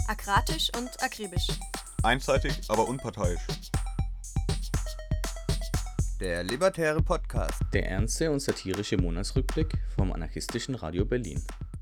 Akratisch und akribisch. Einseitig, aber unparteiisch. Der Libertäre Podcast. Der ernste und satirische Monatsrückblick vom anarchistischen Radio Berlin.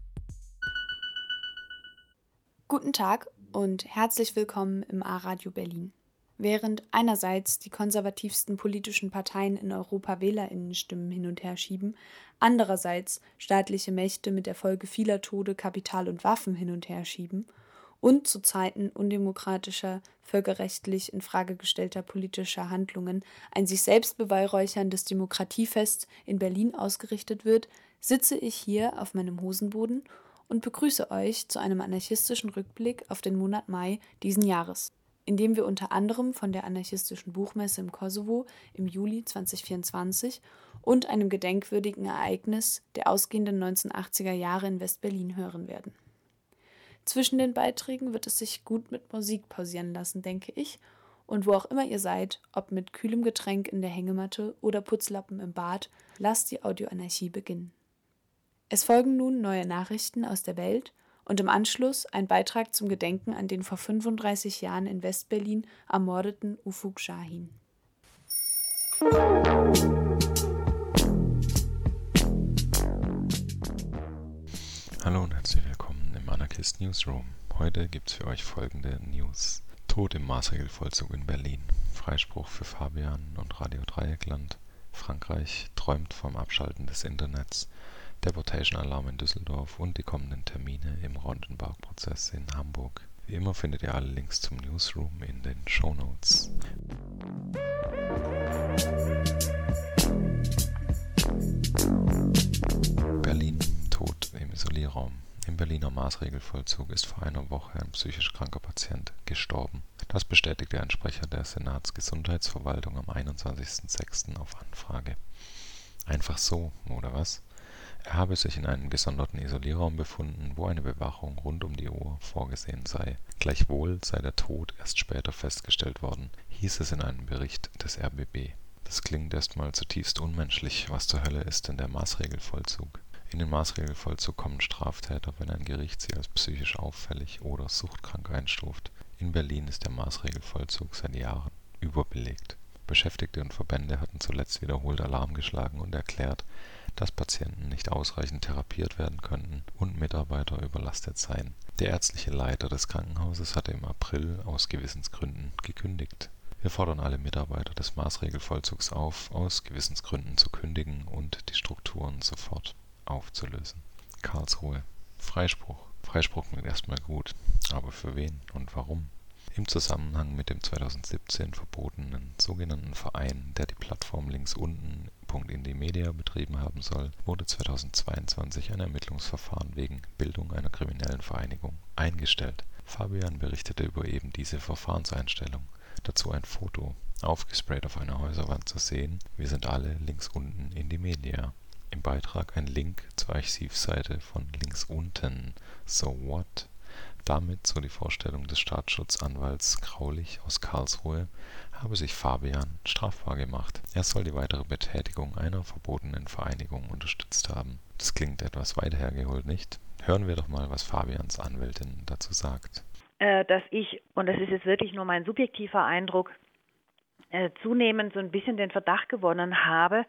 Guten Tag und herzlich willkommen im A-Radio Berlin. Während einerseits die konservativsten politischen Parteien in Europa WählerInnenstimmen hin und her schieben, andererseits staatliche Mächte mit der Folge vieler Tode Kapital und Waffen hin und her schieben und zu Zeiten undemokratischer, völkerrechtlich in Frage gestellter politischer Handlungen ein sich selbst beweihräucherndes Demokratiefest in Berlin ausgerichtet wird, sitze ich hier auf meinem Hosenboden und begrüße euch zu einem anarchistischen Rückblick auf den Monat Mai diesen Jahres, in dem wir unter anderem von der anarchistischen Buchmesse im Kosovo im Juli 2024 und einem gedenkwürdigen Ereignis der ausgehenden 1980er Jahre in West-Berlin hören werden. Zwischen den Beiträgen wird es sich gut mit Musik pausieren lassen, denke ich, und wo auch immer ihr seid, ob mit kühlem Getränk in der Hängematte oder Putzlappen im Bad, lasst die Audioanarchie beginnen. Es folgen nun neue Nachrichten aus der Welt und im Anschluss ein Beitrag zum Gedenken an den vor 35 Jahren in West-Berlin ermordeten Ufuk Şahin. Hallo und herzlich willkommen im Anarchist Newsroom. Heute gibt's für euch folgende News. Tod im Maßregelvollzug in Berlin. Freispruch für Fabian und Radio Dreieckland. Frankreich träumt vom Abschalten des Internets. Deportation-Alarm in Düsseldorf und die kommenden Termine im Rondenbach-Prozess in Hamburg. Wie immer findet ihr alle Links zum Newsroom in den Shownotes. Berlin. Tod im Isolierraum. Im Berliner Maßregelvollzug ist vor einer Woche ein psychisch kranker Patient gestorben. Das bestätigte ein Sprecher der Senatsgesundheitsverwaltung am 21.06. auf Anfrage. Einfach so, oder was? Er habe sich in einem gesonderten Isolierraum befunden, wo eine Bewachung rund um die Uhr vorgesehen sei. Gleichwohl sei der Tod erst später festgestellt worden, hieß es in einem Bericht des RBB. Das klingt erstmal zutiefst unmenschlich. Was zur Hölle ist denn der Maßregelvollzug? In den Maßregelvollzug kommen Straftäter, wenn ein Gericht sie als psychisch auffällig oder suchtkrank einstuft. In Berlin ist der Maßregelvollzug seit Jahren überbelegt. Beschäftigte und Verbände hatten zuletzt wiederholt Alarm geschlagen und erklärt, dass Patienten nicht ausreichend therapiert werden könnten und Mitarbeiter überlastet seien. Der ärztliche Leiter des Krankenhauses hatte im April aus Gewissensgründen gekündigt. Wir fordern alle Mitarbeiter des Maßregelvollzugs auf, aus Gewissensgründen zu kündigen und die Strukturen sofort aufzulösen. Karlsruhe. Freispruch. Freispruch klingt erstmal gut, aber für wen und warum? Im Zusammenhang mit dem 2017 verbotenen sogenannten Verein, der die Plattform links unten .indie-media betrieben haben soll, wurde 2022 ein Ermittlungsverfahren wegen Bildung einer kriminellen Vereinigung eingestellt. Fabian berichtete über eben diese Verfahrenseinstellung. Dazu ein Foto, aufgesprayt auf einer Häuserwand zu sehen. Wir sind alle links unten indie-media. Im Beitrag ein Link zur Archivseite von links unten. So what? Damit, so die Vorstellung des Staatsschutzanwalts Graulich aus Karlsruhe, habe sich Fabian strafbar gemacht. Er soll die weitere Betätigung einer verbotenen Vereinigung unterstützt haben. Das klingt etwas weit hergeholt, nicht? Hören wir doch mal, was Fabians Anwältin dazu sagt. Dass ich, und das ist jetzt wirklich nur mein subjektiver Eindruck, zunehmend so ein bisschen den Verdacht gewonnen habe,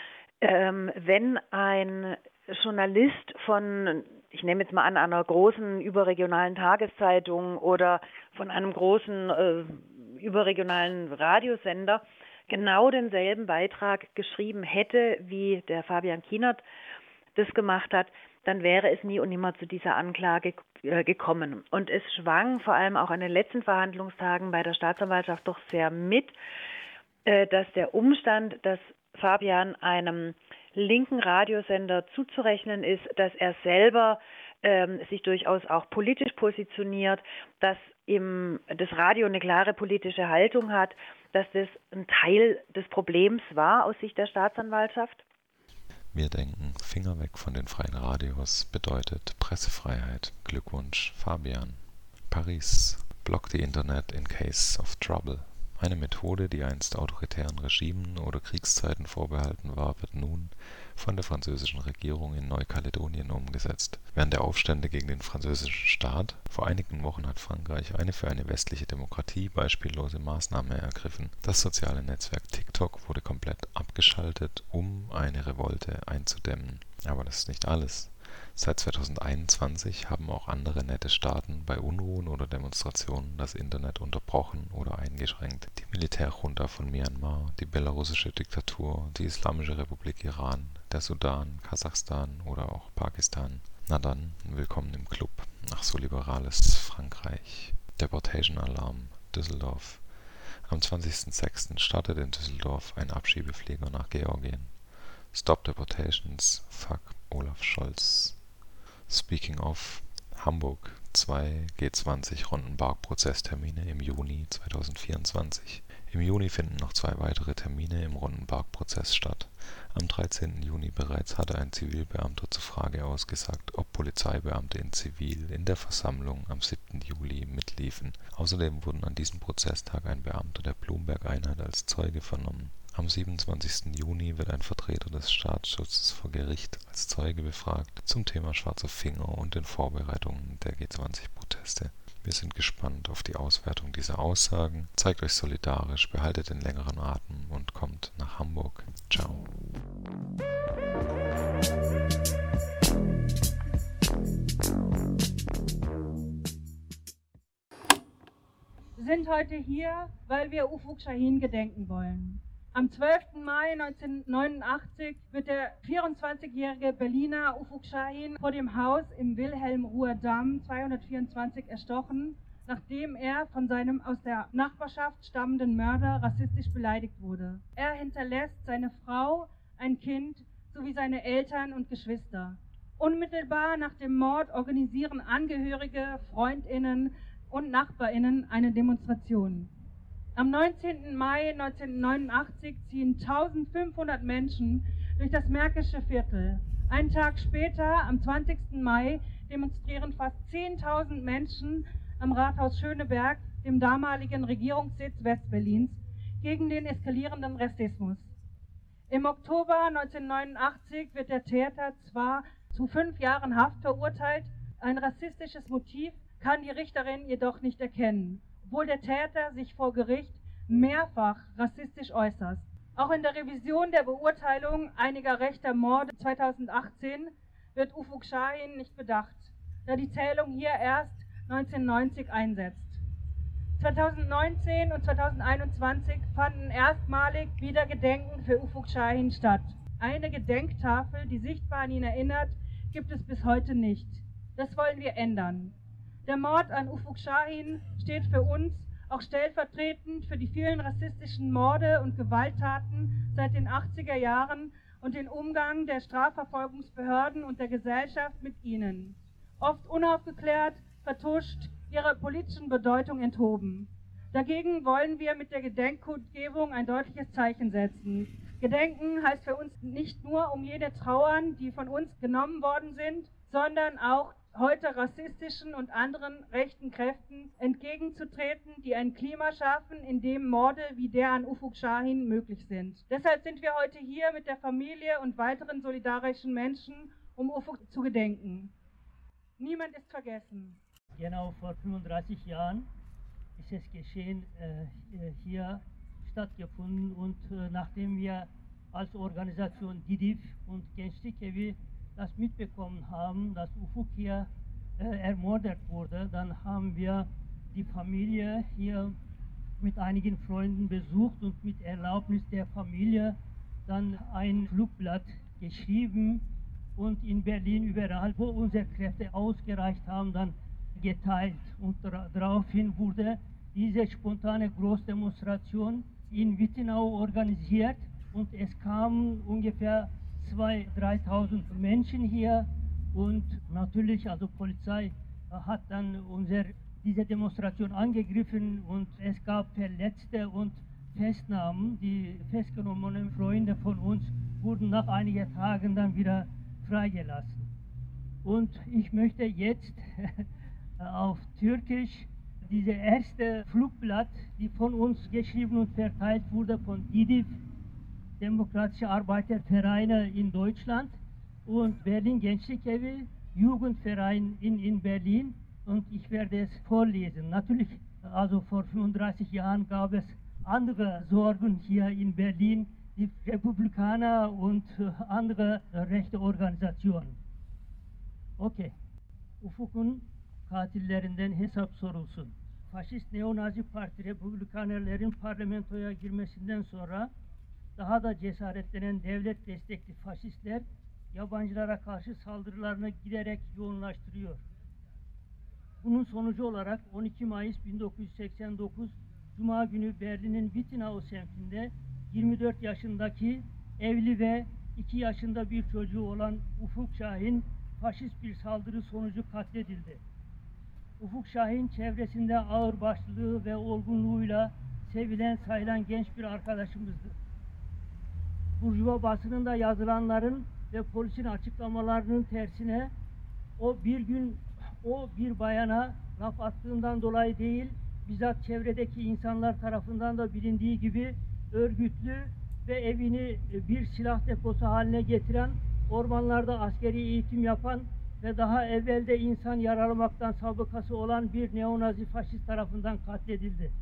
wenn ein Journalist von, ich nehme jetzt mal an, einer großen überregionalen Tageszeitung oder von einem großen überregionalen Radiosender genau denselben Beitrag geschrieben hätte, wie der Fabian Kienert das gemacht hat, dann wäre es nie und nimmer zu dieser Anklage gekommen. Und es schwang vor allem auch an den letzten Verhandlungstagen bei der Staatsanwaltschaft doch sehr mit, dass der Umstand, dass Fabian einem linken Radiosender zuzurechnen ist, dass er selber sich durchaus auch politisch positioniert, dass das Radio eine klare politische Haltung hat, dass das ein Teil des Problems war aus Sicht der Staatsanwaltschaft. Wir denken, Finger weg von den freien Radios bedeutet Pressefreiheit. Glückwunsch, Fabian. Paris. Block the Internet in case of trouble. Eine Methode, die einst autoritären Regimen oder Kriegszeiten vorbehalten war, wird nun von der französischen Regierung in Neukaledonien umgesetzt. Während der Aufstände gegen den französischen Staat vor einigen Wochen hat Frankreich eine für eine westliche Demokratie beispiellose Maßnahme ergriffen. Das soziale Netzwerk TikTok wurde komplett abgeschaltet, um eine Revolte einzudämmen. Aber das ist nicht alles. Seit 2021 haben auch andere nette Staaten bei Unruhen oder Demonstrationen das Internet unterbrochen oder eingeschränkt. Die Militärjunta von Myanmar, die belarussische Diktatur, die Islamische Republik Iran, der Sudan, Kasachstan oder auch Pakistan. Na dann, willkommen im Club. Ach so liberales Frankreich. Deportation Alarm, Düsseldorf. Am 20.06. startet in Düsseldorf ein Abschiebeflieger nach Georgien. Stop Deportations, fuck Olaf Scholz. Speaking of, Hamburg, 2 G20-Rundenpark-Prozesstermine im Juni 2024. Im Juni finden noch 2 weitere Termine im Rundenpark-Prozess statt. Am 13. Juni bereits hatte ein Zivilbeamter zur Frage ausgesagt, ob Polizeibeamte in Zivil in der Versammlung am 7. Juli mitliefen. Außerdem wurden an diesem Prozesstag ein Beamter der Blumberg-Einheit als Zeuge vernommen. Am 27. Juni wird ein Vertreter des Staatsschutzes vor Gericht als Zeuge befragt zum Thema Schwarzer Finger und den Vorbereitungen der G20-Proteste. Wir sind gespannt auf die Auswertung dieser Aussagen. Zeigt euch solidarisch, behaltet den längeren Atem und kommt nach Hamburg. Ciao. Wir sind heute hier, weil wir Ufuk Şahin gedenken wollen. Am 12. Mai 1989 wird der 24-jährige Berliner Ufuk Şahin vor dem Haus im Wilhelm-Ruhr-Damm 224 erstochen, nachdem er von seinem aus der Nachbarschaft stammenden Mörder rassistisch beleidigt wurde. Er hinterlässt seine Frau, ein Kind sowie seine Eltern und Geschwister. Unmittelbar nach dem Mord organisieren Angehörige, FreundInnen und NachbarInnen eine Demonstration. Am 19. Mai 1989 ziehen 1500 Menschen durch das Märkische Viertel. Einen Tag später, am 20. Mai, demonstrieren fast 10.000 Menschen am Rathaus Schöneberg, dem damaligen Regierungssitz Westberlins, gegen den eskalierenden Rassismus. Im Oktober 1989 wird der Täter zwar zu 5 Jahren Haft verurteilt, ein rassistisches Motiv kann die Richterin jedoch nicht erkennen, obwohl der Täter sich vor Gericht mehrfach rassistisch äußert. Auch in der Revision der Beurteilung einiger rechter Morde 2018 wird Ufuk Şahin nicht bedacht, da die Zählung hier erst 1990 einsetzt. 2019 und 2021 fanden erstmalig wieder Gedenken für Ufuk Şahin statt. Eine Gedenktafel, die sichtbar an ihn erinnert, gibt es bis heute nicht. Das wollen wir ändern. Der Mord an Ufuk Şahin steht für uns auch stellvertretend für die vielen rassistischen Morde und Gewalttaten seit den 80er Jahren und den Umgang der Strafverfolgungsbehörden und der Gesellschaft mit ihnen. Oft unaufgeklärt, vertuscht, ihrer politischen Bedeutung enthoben. Dagegen wollen wir mit der Gedenkkundgebung ein deutliches Zeichen setzen. Gedenken heißt für uns nicht nur um jene trauern, die von uns genommen worden sind, sondern auch heute rassistischen und anderen rechten Kräften entgegenzutreten, die ein Klima schaffen, in dem Morde wie der an Ufuk Şahin möglich sind. Deshalb sind wir heute hier mit der Familie und weiteren solidarischen Menschen, um Ufuk zu gedenken. Niemand ist vergessen. Genau vor 35 Jahren ist es geschehen, hier stattgefunden, und nachdem wir als Organisation DİDİV und Gençlik Evi das mitbekommen haben, dass Ufuk hier ermordet wurde, dann haben wir die Familie hier mit einigen Freunden besucht und mit Erlaubnis der Familie dann ein Flugblatt geschrieben und in Berlin überall, wo unsere Kräfte ausgereicht haben, dann geteilt. Und daraufhin wurde diese spontane Großdemonstration in Wittenau organisiert und es kamen ungefähr 2.000, 3.000 Menschen hier, und natürlich, also Polizei hat dann diese Demonstration angegriffen und es gab Verletzte und Festnahmen. Die festgenommenen Freunde von uns wurden nach einigen Tagen dann wieder freigelassen. Und ich möchte jetzt auf Türkisch diese erste Flugblatt, die von uns geschrieben und verteilt wurde von DIDIF, Demokratische Arbeitervereine in Deutschland, und Berlin Gençlik Evi, Jugendverein in Berlin, und ich werde es vorlesen. Natürlich, also vor 35 Jahren gab es andere Sorgen hier in Berlin, die Republikaner und andere rechte Organisationen. Okay. Ufuk'un katillerinden hesap sorulsun. Faşist Neonazi Parti Republikanerlerin parlamentoya girmesinden sonra daha da cesaretlenen devlet destekli faşistler yabancılara karşı saldırılarını giderek yoğunlaştırıyor. Bunun sonucu olarak 12 Mayıs 1989 Cuma günü Berlin'in Wittenau semtinde 24 yaşındaki evli ve 2 yaşında bir çocuğu olan Ufuk Şahin faşist bir saldırı sonucu katledildi. Ufuk Şahin çevresinde ağırbaşlılığı ve olgunluğuyla sevilen sayılan genç bir arkadaşımızdı. Burjuva basınında yazılanların ve polisin açıklamalarının tersine o bir bayana laf attığından dolayı değil, bizzat çevredeki insanlar tarafından da bilindiği gibi örgütlü ve evini bir silah deposu haline getiren, ormanlarda askeri eğitim yapan ve daha evvelde insan yaralamaktan sabıkası olan bir neonazi faşist tarafından katledildi.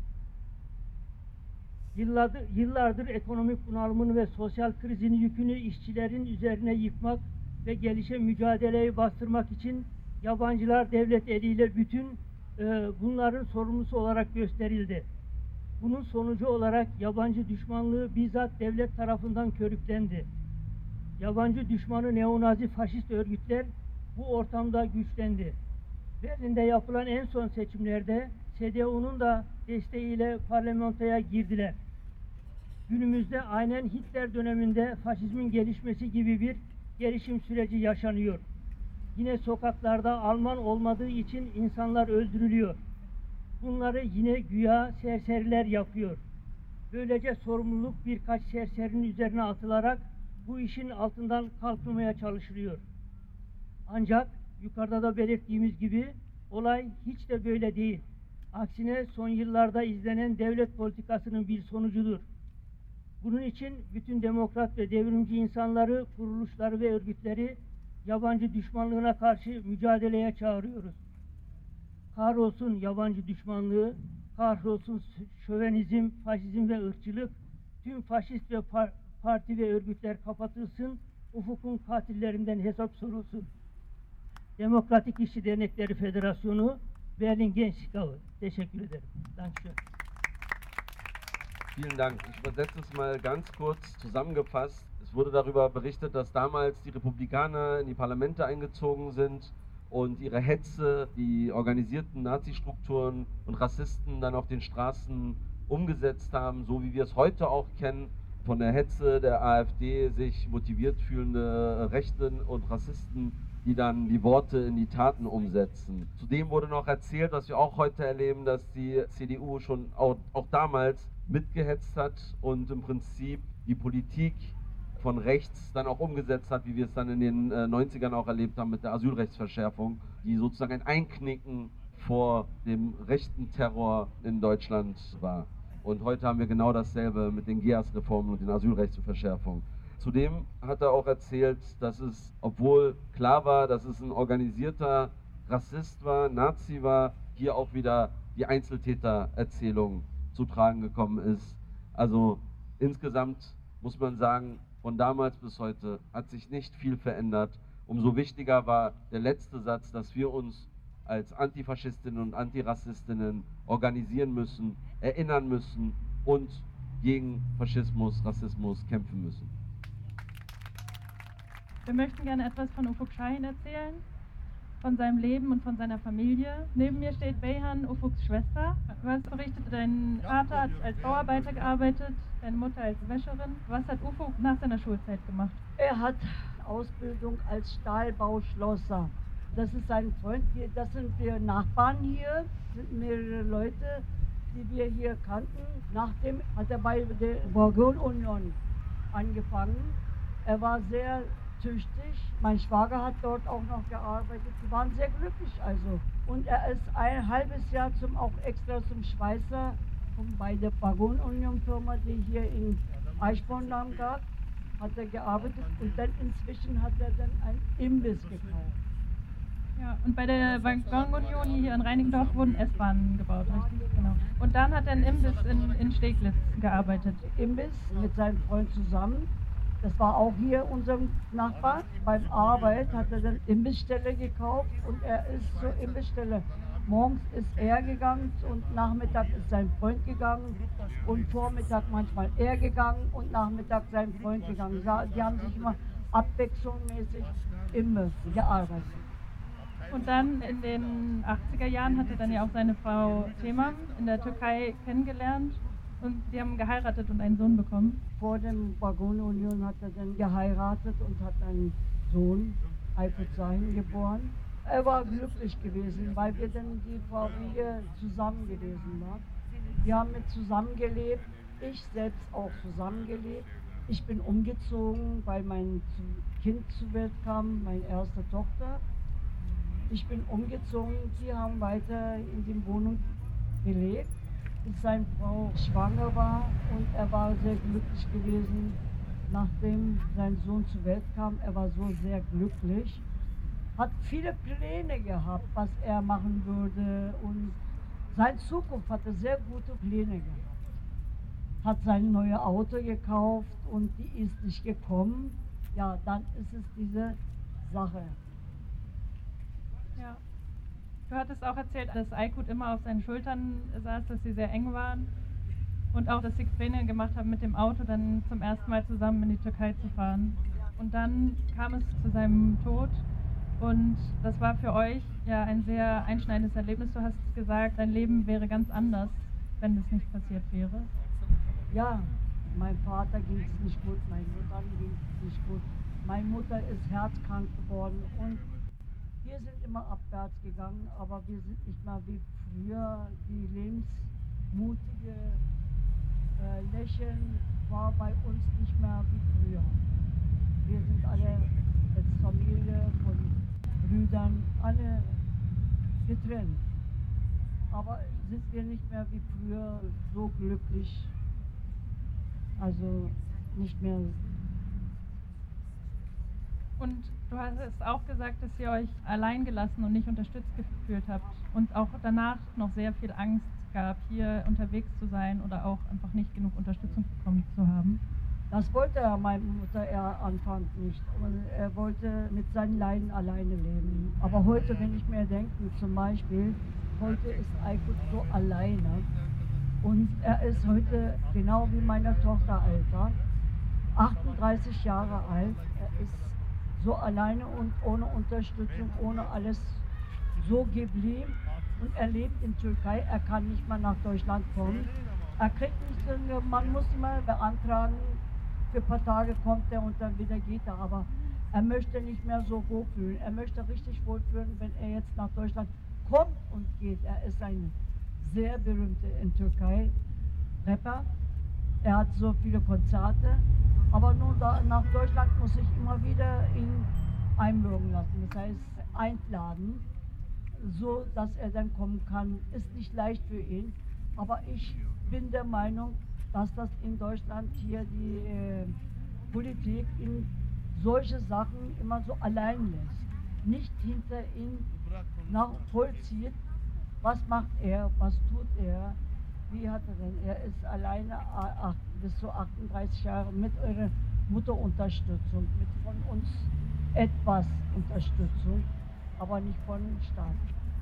Yıllardır ekonomik bunalımın ve sosyal krizin yükünü işçilerin üzerine yıkmak ve gelişe mücadeleyi bastırmak için yabancılar devlet eliyle bütün bunların sorumlusu olarak gösterildi. Bunun sonucu olarak yabancı düşmanlığı bizzat devlet tarafından körüklendi. Yabancı düşmanı neonazi faşist örgütler bu ortamda güçlendi. Berlin'de yapılan en son seçimlerde CDU'nun da desteğiyle parlamentoya girdiler. Günümüzde aynen Hitler döneminde faşizmin gelişmesi gibi bir gelişim süreci yaşanıyor. Yine sokaklarda Alman olmadığı için insanlar öldürülüyor. Bunları yine güya serseriler yapıyor. Böylece sorumluluk birkaç serserinin üzerine atılarak bu işin altından kalkmaya çalışılıyor. Ancak yukarıda da belirttiğimiz gibi olay hiç de böyle değil. Aksine son yıllarda izlenen devlet politikasının bir sonucudur. Bunun için bütün demokrat ve devrimci insanları, kuruluşları ve örgütleri yabancı düşmanlığına karşı mücadeleye çağırıyoruz. Kahrolsun yabancı düşmanlığı, kahrolsun şövenizm, faşizm ve ırkçılık, tüm faşist ve parti ve örgütler kapatılsın, Ufuk'un katillerinden hesap sorulsun. Demokratik İşçi Dernekleri Federasyonu, Berlin Gençlik Evi. Teşekkür ederim. Dankeschön. Vielen Dank. Ich übersetze es mal ganz kurz zusammengefasst. Es wurde darüber berichtet, dass damals die Republikaner in die Parlamente eingezogen sind und ihre Hetze, die organisierten Nazi-Strukturen und Rassisten dann auf den Straßen umgesetzt haben, so wie wir es heute auch kennen, von der Hetze der AfD sich motiviert fühlende Rechten und Rassisten, die dann die Worte in die Taten umsetzen. Zudem wurde noch erzählt, was wir auch heute erleben, dass die CDU schon auch damals mitgehetzt hat und im Prinzip die Politik von rechts dann auch umgesetzt hat, wie wir es dann in den 90ern auch erlebt haben mit der Asylrechtsverschärfung, die sozusagen ein Einknicken vor dem rechten Terror in Deutschland war. Und heute haben wir genau dasselbe mit den GEAS-Reformen und den Asylrechtsverschärfungen. Zudem hat er auch erzählt, dass es, obwohl klar war, dass es ein organisierter Rassist war, Nazi war, hier auch wieder die Einzeltätererzählung zu tragen gekommen ist. Also insgesamt muss man sagen, von damals bis heute hat sich nicht viel verändert. Umso wichtiger war der letzte Satz, dass wir uns als Antifaschistinnen und Antirassistinnen organisieren müssen, erinnern müssen und gegen Faschismus, Rassismus kämpfen müssen. Wir möchten gerne etwas von Ufuk Şahin erzählen, von seinem Leben und von seiner Familie. Neben mir steht Beyhan, Ufuks Schwester. Was berichtet, dein Vater hat als Bauarbeiter gearbeitet, deine Mutter als Wäscherin. Was hat Ufuk nach seiner Schulzeit gemacht? Er hat Ausbildung als Stahlbauschlosser. Das ist sein Freund, das sind wir Nachbarn hier, sind mehrere Leute, die wir hier kannten. Nachdem hat er bei der Borgol Union angefangen. Er war sehr tüchtig. Mein Schwager hat dort auch noch gearbeitet. Die waren sehr glücklich also. Und er ist ein halbes Jahr auch extra zum Schweißer bei der Waggon-Union-Firma, die hier in Eichborn-Damm gab, hat er gearbeitet und dann inzwischen hat er dann einen Imbiss gekauft. Ja, und bei der Waggon-Union hier in Reinickendorf wurden S-Bahnen gebaut, richtig? Genau. Und dann hat er einen Imbiss in Steglitz gearbeitet. Imbiss mit seinem Freund zusammen. Das war auch hier unserem Nachbar. Beim Arbeit hat er dann Imbissstelle gekauft und er ist zur Imbissstelle. Morgens ist er gegangen und Nachmittag ist sein Freund gegangen und Vormittag manchmal er gegangen und Nachmittag sein Freund gegangen. Die haben sich immer abwechslungsmäßig Imbiss gearbeitet. Und dann in den 80er Jahren hat er dann ja auch seine Frau Temam in der Türkei kennengelernt und die haben geheiratet und einen Sohn bekommen. Vor dem Waggon-Union hat er dann geheiratet und hat einen Sohn, Aykut Şahin, geboren. Er war glücklich gewesen, weil wir dann die Familie zusammen gewesen waren. Wir haben mit zusammengelebt, ich selbst auch zusammengelebt. Ich bin umgezogen, weil mein Kind zur Welt kam, meine erste Tochter. Ich bin umgezogen, sie haben weiter in der Wohnung gelebt, bis seine Frau schwanger war und er war sehr glücklich gewesen, nachdem sein Sohn zur Welt kam. Er war so sehr glücklich, hat viele Pläne gehabt, was er machen würde und seine Zukunft hatte sehr gute Pläne gehabt. Hat sein neues Auto gekauft und die ist nicht gekommen. Ja, dann ist es diese Sache. Ja. Du hattest auch erzählt, dass Aykut immer auf seinen Schultern saß, dass sie sehr eng waren und auch, dass sie Pläne gemacht haben, mit dem Auto dann zum ersten Mal zusammen in die Türkei zu fahren. Und dann kam es zu seinem Tod und das war für euch ja ein sehr einschneidendes Erlebnis. Du hast gesagt, dein Leben wäre ganz anders, wenn das nicht passiert wäre. Ja, mein Vater ging es nicht gut, meine Mutter ging es nicht gut. Meine Mutter ist herzkrank geworden und wir sind immer abwärts gegangen, aber wir sind nicht mehr wie früher. Die lebensmutige Lächeln war bei uns nicht mehr wie früher. Wir sind alle als Familie von Brüdern, alle getrennt. Aber sind wir nicht mehr wie früher so glücklich, also nicht mehr. Und du hast es auch gesagt, dass ihr euch allein gelassen und nicht unterstützt gefühlt habt und auch danach noch sehr viel Angst gab, hier unterwegs zu sein oder auch einfach nicht genug Unterstützung bekommen zu haben. Das wollte er, meine Mutter, anfangs nicht. Und er wollte mit seinen Leiden alleine leben. Aber heute, wenn ich mir denke, zum Beispiel, heute ist Aykut so alleine und er ist heute genau wie meine Tochter Alter, 38 Jahre alt, er ist so alleine und ohne Unterstützung, ohne alles so geblieben. Und er lebt in Türkei, er kann nicht mal nach Deutschland kommen. Er kriegt nicht, man muss mal beantragen, für ein paar Tage kommt er und dann wieder geht er. Aber er möchte nicht mehr so wohlfühlen. Er möchte richtig wohlfühlen, wenn er jetzt nach Deutschland kommt und geht. Er ist ein sehr berühmter in Türkei Rapper. Er hat so viele Konzerte. Aber nun nach Deutschland muss ich immer wieder ihn einbürgen lassen, das heißt einladen, so dass er dann kommen kann. Ist nicht leicht für ihn, aber ich bin der Meinung, dass das in Deutschland hier die Politik in solche Sachen immer so allein lässt. Nicht hinter ihm vollzieht, was macht er, was tut er. Wie hat er denn? Er ist alleine bis zu 38 Jahre mit eurer Mutterunterstützung, mit von uns etwas Unterstützung, aber nicht von Staat.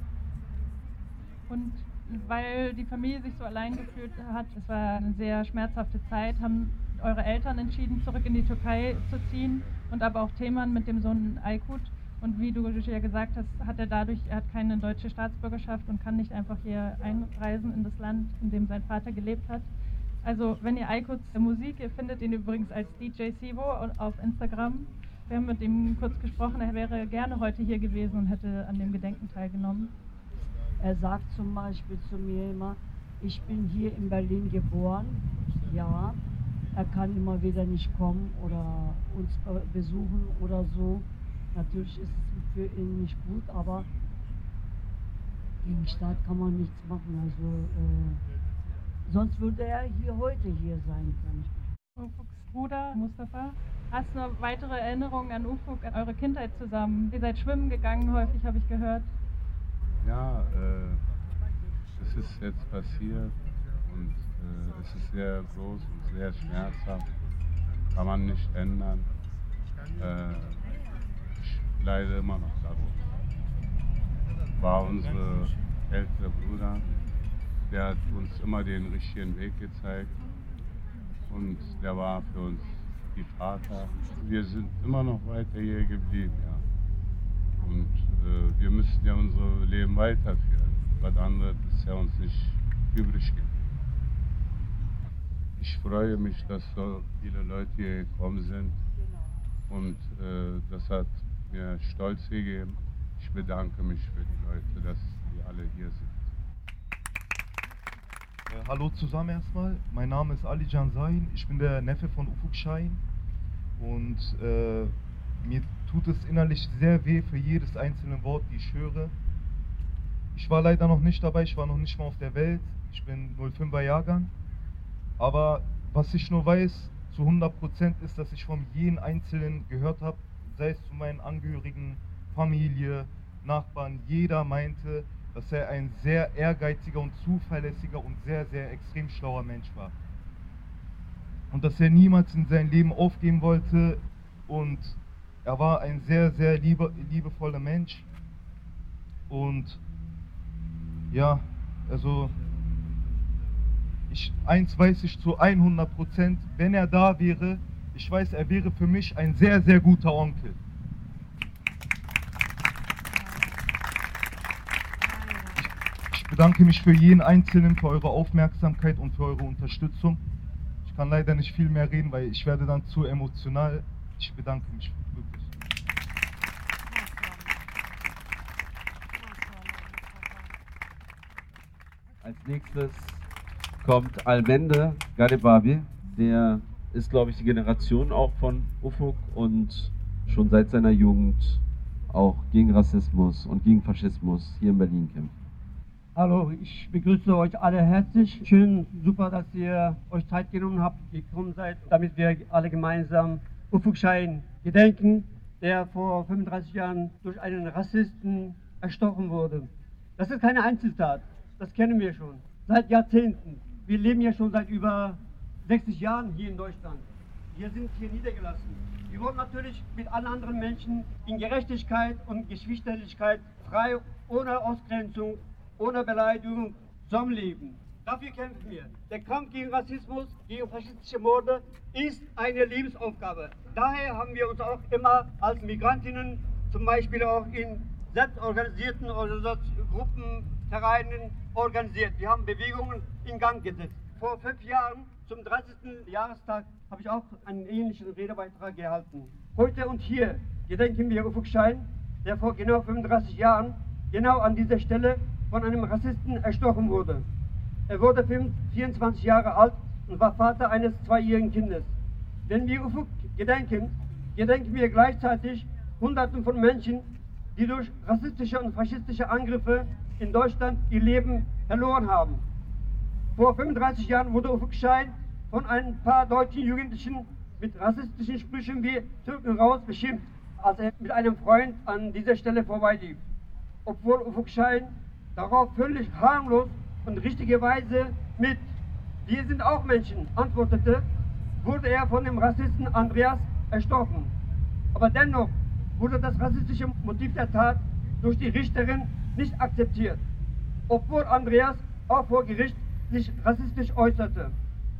Und weil die Familie sich so allein gefühlt hat, es war eine sehr schmerzhafte Zeit, haben eure Eltern entschieden, zurück in die Türkei zu ziehen und aber auch Teman mit dem Sohn Aykut. Und wie du ja gesagt hast, er hat keine deutsche Staatsbürgerschaft und kann nicht einfach hier einreisen in das Land, in dem sein Vater gelebt hat. Also wenn ihr Aykuts Musik, ihr findet ihn übrigens als DJ Sivo auf Instagram. Wir haben mit ihm kurz gesprochen, er wäre gerne heute hier gewesen und hätte an dem Gedenken teilgenommen. Er sagt zum Beispiel zu mir immer, ich bin hier in Berlin geboren, ja, er kann immer wieder nicht kommen oder uns besuchen oder so. Natürlich ist es für ihn nicht gut, aber gegen Staat kann man nichts machen. Also sonst würde er heute hier sein können. Ufuks Bruder Mustafa, hast du noch weitere Erinnerungen an Ufuk, an eure Kindheit zusammen? Ihr seid schwimmen gegangen, häufig habe ich gehört. Ja, es ist jetzt passiert und es ist sehr groß und sehr schmerzhaft. Kann man nicht ändern. Ich leide immer noch darunter. War unser älterer Bruder, der hat uns immer den richtigen Weg gezeigt und der war für uns die Vater. Wir sind immer noch weiter hier geblieben, ja. Und wir müssen ja unser Leben weiterführen. Was anderes ist ja uns nicht übrig geblieben. Ich freue mich, dass so viele Leute hier gekommen sind und das hat mir Stolz gegeben. Ich bedanke mich für die Leute, dass die alle hier sind. Hallo zusammen erstmal, mein Name ist Ali Can Sahin, ich bin der Neffe von Ufuk Şahin und mir tut es innerlich sehr weh für jedes einzelne Wort, die ich höre. Ich war leider noch nicht dabei, ich war noch nicht mal auf der Welt, ich bin 05er Jahrgang, aber was ich nur weiß zu 100% ist, dass ich von jedem Einzelnen gehört habe, sei es zu meinen Angehörigen, Familie, Nachbarn, jeder meinte, dass er ein sehr ehrgeiziger und zuverlässiger und sehr, sehr extrem schlauer Mensch war. Und dass er niemals in seinem Leben aufgeben wollte und er war ein sehr, sehr liebevoller Mensch. Und ja, also eins weiß ich zu 100%, wenn er da wäre, ich weiß, er wäre für mich ein sehr, sehr guter Onkel. Ich bedanke mich für jeden Einzelnen, für eure Aufmerksamkeit und für eure Unterstützung. Ich kann leider nicht viel mehr reden, weil ich werde dann zu emotional. Ich bedanke mich wirklich. Als nächstes kommt Almende Garibabi, der ist, glaube ich, die Generation auch von Ufuk und schon seit seiner Jugend auch gegen Rassismus und gegen Faschismus hier in Berlin kämpft. Hallo, ich begrüße euch alle herzlich. Schön, super, dass ihr euch Zeit genommen habt, gekommen seid, damit wir alle gemeinsam Ufuk Şahin gedenken, der vor 35 Jahren durch einen Rassisten erstochen wurde. Das ist keine Einzeltat, das kennen wir schon, seit Jahrzehnten. Wir leben ja schon seit über 60 Jahren hier in Deutschland. Wir sind hier niedergelassen. Wir wollen natürlich mit allen anderen Menschen in Gerechtigkeit und Geschwisterlichkeit frei, ohne Ausgrenzung, ohne Beleidigung zusammenleben. Dafür kämpfen wir. Der Kampf gegen Rassismus, gegen faschistische Morde ist eine Lebensaufgabe. Daher haben wir uns auch immer als Migrantinnen, zum Beispiel auch in selbstorganisierten Gruppen, Vereinen organisiert. Wir haben Bewegungen in Gang gesetzt. Vor 5 Jahren, zum 30. Jahrestag, habe ich auch einen ähnlichen Redebeitrag gehalten. Heute und hier gedenken wir Ufuk Şahin, der vor genau 35 Jahren genau an dieser Stelle von einem Rassisten erstochen wurde. Er wurde 24 Jahre alt und war Vater eines 2-jährigen Kindes. Wenn wir Ufuk gedenken, gedenken wir gleichzeitig Hunderten von Menschen, die durch rassistische und faschistische Angriffe in Deutschland ihr Leben verloren haben. Vor 35 Jahren wurde Ufuk Şahin von ein paar deutschen Jugendlichen mit rassistischen Sprüchen wie Türken raus beschimpft, als er mit einem Freund an dieser Stelle vorbeilief. Obwohl Ufuk Şahin darauf völlig harmlos und richtigerweise mit "Wir sind auch Menschen" antwortete, wurde er von dem Rassisten Andreas erstochen. Aber dennoch wurde das rassistische Motiv der Tat durch die Richterin nicht akzeptiert, obwohl Andreas auch vor Gericht sich rassistisch äußerte.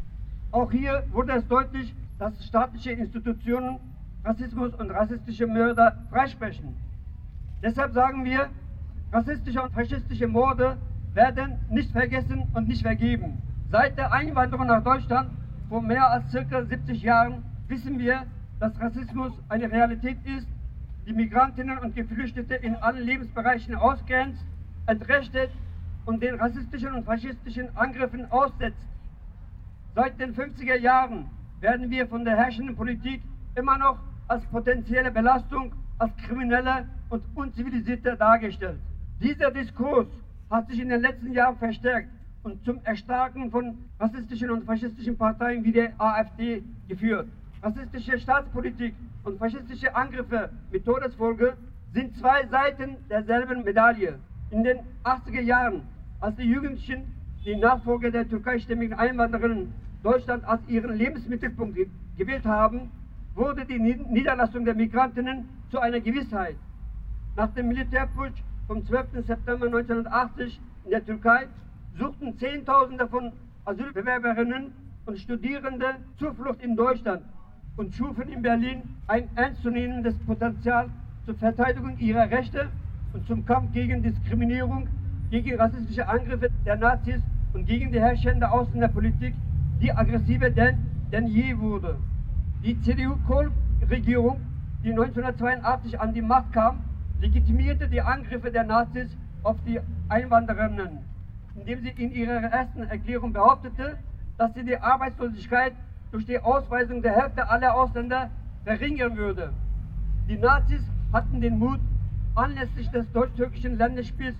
Auch hier wurde es deutlich, dass staatliche Institutionen Rassismus und rassistische Mörder freisprechen. Deshalb sagen wir, rassistische und faschistische Morde werden nicht vergessen und nicht vergeben. Seit der Einwanderung nach Deutschland vor mehr als ca. 70 Jahren wissen wir, dass Rassismus eine Realität ist, die Migrantinnen und Geflüchtete in allen Lebensbereichen ausgrenzt, entrechtet und den rassistischen und faschistischen Angriffen aussetzt. Seit den 50er Jahren werden wir von der herrschenden Politik immer noch als potenzielle Belastung, als Kriminelle und Unzivilisierte dargestellt. Dieser Diskurs hat sich in den letzten Jahren verstärkt und zum Erstarken von rassistischen und faschistischen Parteien wie der AfD geführt. Rassistische Staatspolitik und faschistische Angriffe mit Todesfolge sind zwei Seiten derselben Medaille. In den 80er Jahren, als die Jugendlichen, die Nachfolger der türkeistämmigen Einwandererinnen, Deutschland als ihren Lebensmittelpunkt gewählt haben, wurde die Niederlassung der Migrantinnen zu einer Gewissheit. Nach dem Militärputsch vom 12. September 1980 in der Türkei suchten Zehntausende von Asylbewerberinnen und Studierende Zuflucht in Deutschland und schufen in Berlin ein ernstzunehmendes Potenzial zur Verteidigung ihrer Rechte und zum Kampf gegen Diskriminierung, gegen rassistische Angriffe der Nazis und gegen die herrschende Ausländerpolitik, die aggressiver denn je wurde. Die CDU-Kohl-Regierung, die 1982 an die Macht kam, legitimierte die Angriffe der Nazis auf die Einwandererinnen, indem sie in ihrer ersten Erklärung behauptete, dass sie die Arbeitslosigkeit durch die Ausweisung der Hälfte aller Ausländer verringern würde. Die Nazis hatten den Mut, anlässlich des deutsch-türkischen Länderspiels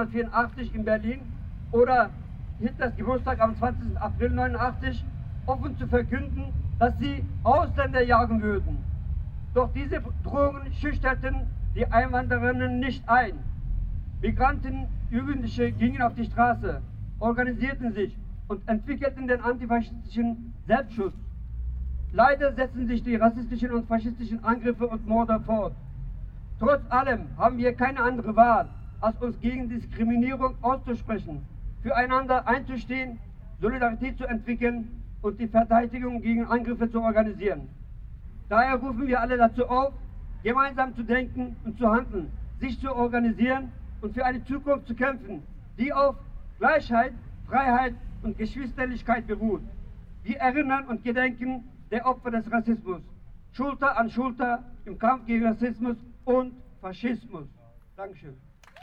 1984 in Berlin oder Hitlers Geburtstag am 20. April 1989 offen zu verkünden, dass sie Ausländer jagen würden. Doch diese Drohungen schüchterten die Einwandererinnen nicht ein. Migranten, Jugendliche gingen auf die Straße, organisierten sich und entwickelten den antifaschistischen Selbstschutz. Leider setzen sich die rassistischen und faschistischen Angriffe und Morde fort. Trotz allem haben wir keine andere Wahl, als uns gegen Diskriminierung auszusprechen, füreinander einzustehen, Solidarität zu entwickeln und die Verteidigung gegen Angriffe zu organisieren. Daher rufen wir alle dazu auf, gemeinsam zu denken und zu handeln, sich zu organisieren und für eine Zukunft zu kämpfen, die auf Gleichheit, Freiheit und Geschwisterlichkeit beruht. Wir erinnern und gedenken der Opfer des Rassismus, Schulter an Schulter im Kampf gegen Rassismus und Faschismus. Dankeschön.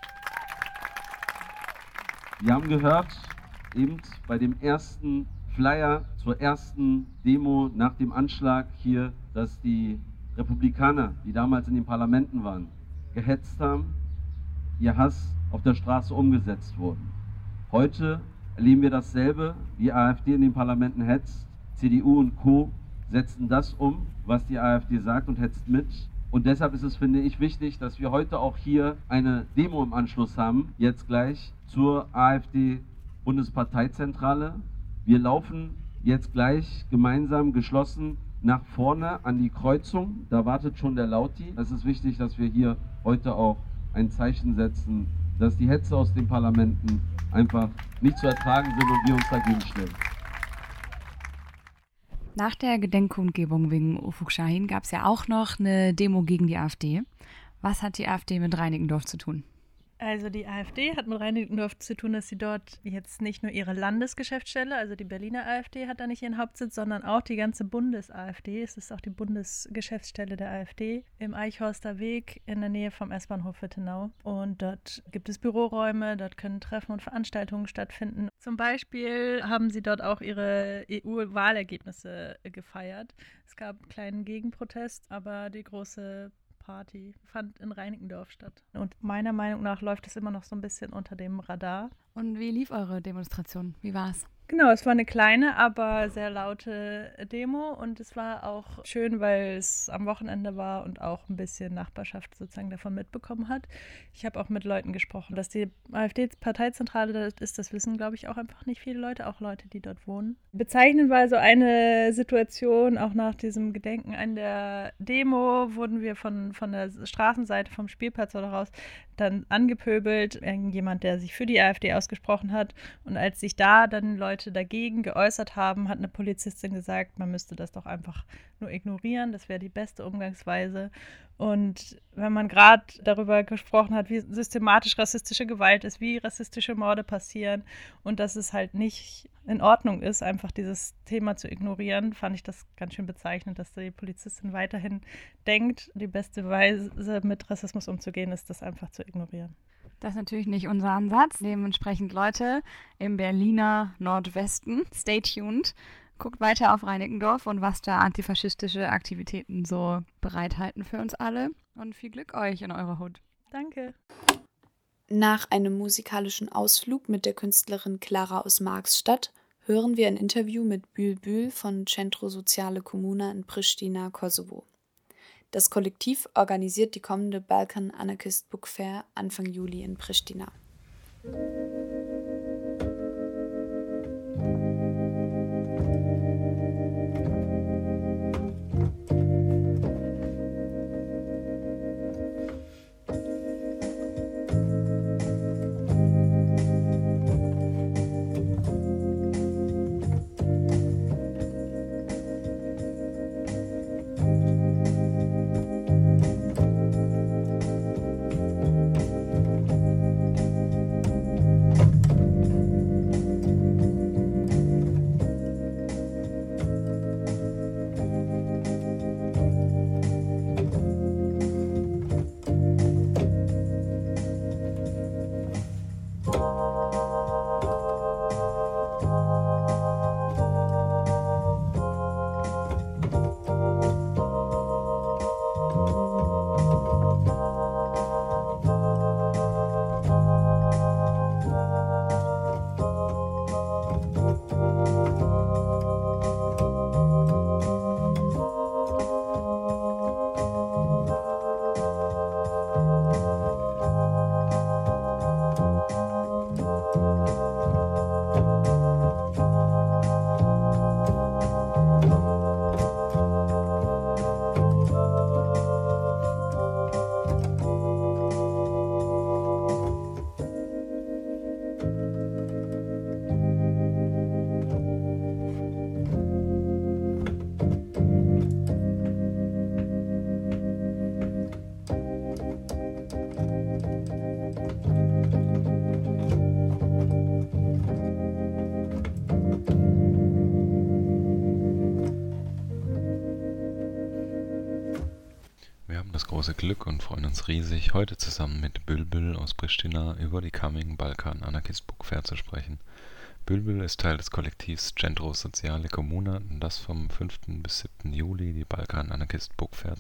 Wir haben gehört, eben bei dem ersten Flyer zur ersten Demo nach dem Anschlag hier, dass die Republikaner, die damals in den Parlamenten waren, gehetzt haben, ihr Hass auf der Straße umgesetzt wurden. Heute erleben wir dasselbe, die AfD in den Parlamenten hetzt, CDU und Co. setzen das um, was die AfD sagt und hetzt mit. Und deshalb ist es, finde ich, wichtig, dass wir heute auch hier eine Demo im Anschluss haben, jetzt gleich zur AfD-Bundesparteizentrale. Wir laufen jetzt gleich gemeinsam geschlossen nach vorne an die Kreuzung. Da wartet schon der Lauti. Es ist wichtig, dass wir hier heute auch ein Zeichen setzen, dass die Hetze aus den Parlamenten einfach nicht zu ertragen sind und wir uns dagegen stellen. Nach der Gedenkkundgebung wegen Ufuk Şahin gab es ja auch noch eine Demo gegen die AfD. Was hat die AfD mit Reinickendorf zu tun? Also die AfD hat mit Reinickendorf zu tun, dass sie dort jetzt nicht nur ihre Landesgeschäftsstelle, also die Berliner AfD hat da nicht ihren Hauptsitz, sondern auch die ganze Bundes-AfD. Es ist auch die Bundesgeschäftsstelle der AfD im Eichhorster Weg in der Nähe vom S-Bahnhof Wittenau. Und dort gibt es Büroräume, dort können Treffen und Veranstaltungen stattfinden. Zum Beispiel haben sie dort auch ihre EU-Wahlergebnisse gefeiert. Es gab einen kleinen Gegenprotest, aber die große Party fand in Reinickendorf statt. Und meiner Meinung nach läuft es immer noch so ein bisschen unter dem Radar. Und wie lief eure Demonstration? Wie war's? Genau, es war eine kleine, aber sehr laute Demo und es war auch schön, weil es am Wochenende war und auch ein bisschen Nachbarschaft sozusagen davon mitbekommen hat. Ich habe auch mit Leuten gesprochen, dass die AfD-Parteizentrale da ist, das wissen, glaube ich, auch einfach nicht viele Leute, auch Leute, die dort wohnen. Bezeichnend war so eine Situation, auch nach diesem Gedenken an der Demo, wurden wir von der Straßenseite vom Spielplatz oder raus dann angepöbelt, irgendjemand, der sich für die AfD ausgesprochen hat. Und als sich da dann Leute dagegen geäußert haben, hat eine Polizistin gesagt, man müsste das doch einfach nur ignorieren, das wäre die beste Umgangsweise. Und wenn man gerade darüber gesprochen hat, wie systematisch rassistische Gewalt ist, wie rassistische Morde passieren und dass es halt nicht in Ordnung ist, einfach dieses Thema zu ignorieren, fand ich das ganz schön bezeichnend, dass die Polizistin weiterhin denkt, die beste Weise mit Rassismus umzugehen, ist das einfach zu ignorieren. Das ist natürlich nicht unser Ansatz. Dementsprechend Leute im Berliner Nordwesten, stay tuned. Guckt weiter auf Reinickendorf und was da antifaschistische Aktivitäten so bereithalten für uns alle. Und viel Glück euch in eurer Hut. Danke. Nach einem musikalischen Ausflug mit der Künstlerin Clara aus Marxstadt hören wir ein Interview mit Bülbül von Centro Sociale Comuna in Pristina, Kosovo. Das Kollektiv organisiert die kommende Balkan Anarchist Book Fair Anfang Juli in Pristina. Große Glück und freuen uns riesig, heute zusammen mit Bülbül aus Pristina über die Coming Balkan Anarchist Book Fair zu sprechen. Bülbül ist Teil des Kollektivs Centro Sociale Comuna, das vom 5. bis 7. Juli die Balkan Anarchist Book Fair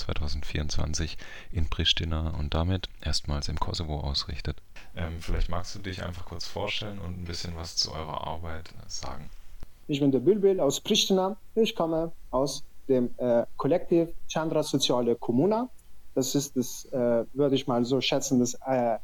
2024 in Pristina und damit erstmals im Kosovo ausrichtet. Vielleicht magst du dich einfach kurz vorstellen und ein bisschen was zu eurer Arbeit sagen. Ich bin der Bülbül aus Pristina. Ich komme aus dem Kollektiv Centro Sociale Comuna. Das ist das, würde ich mal so schätzen, das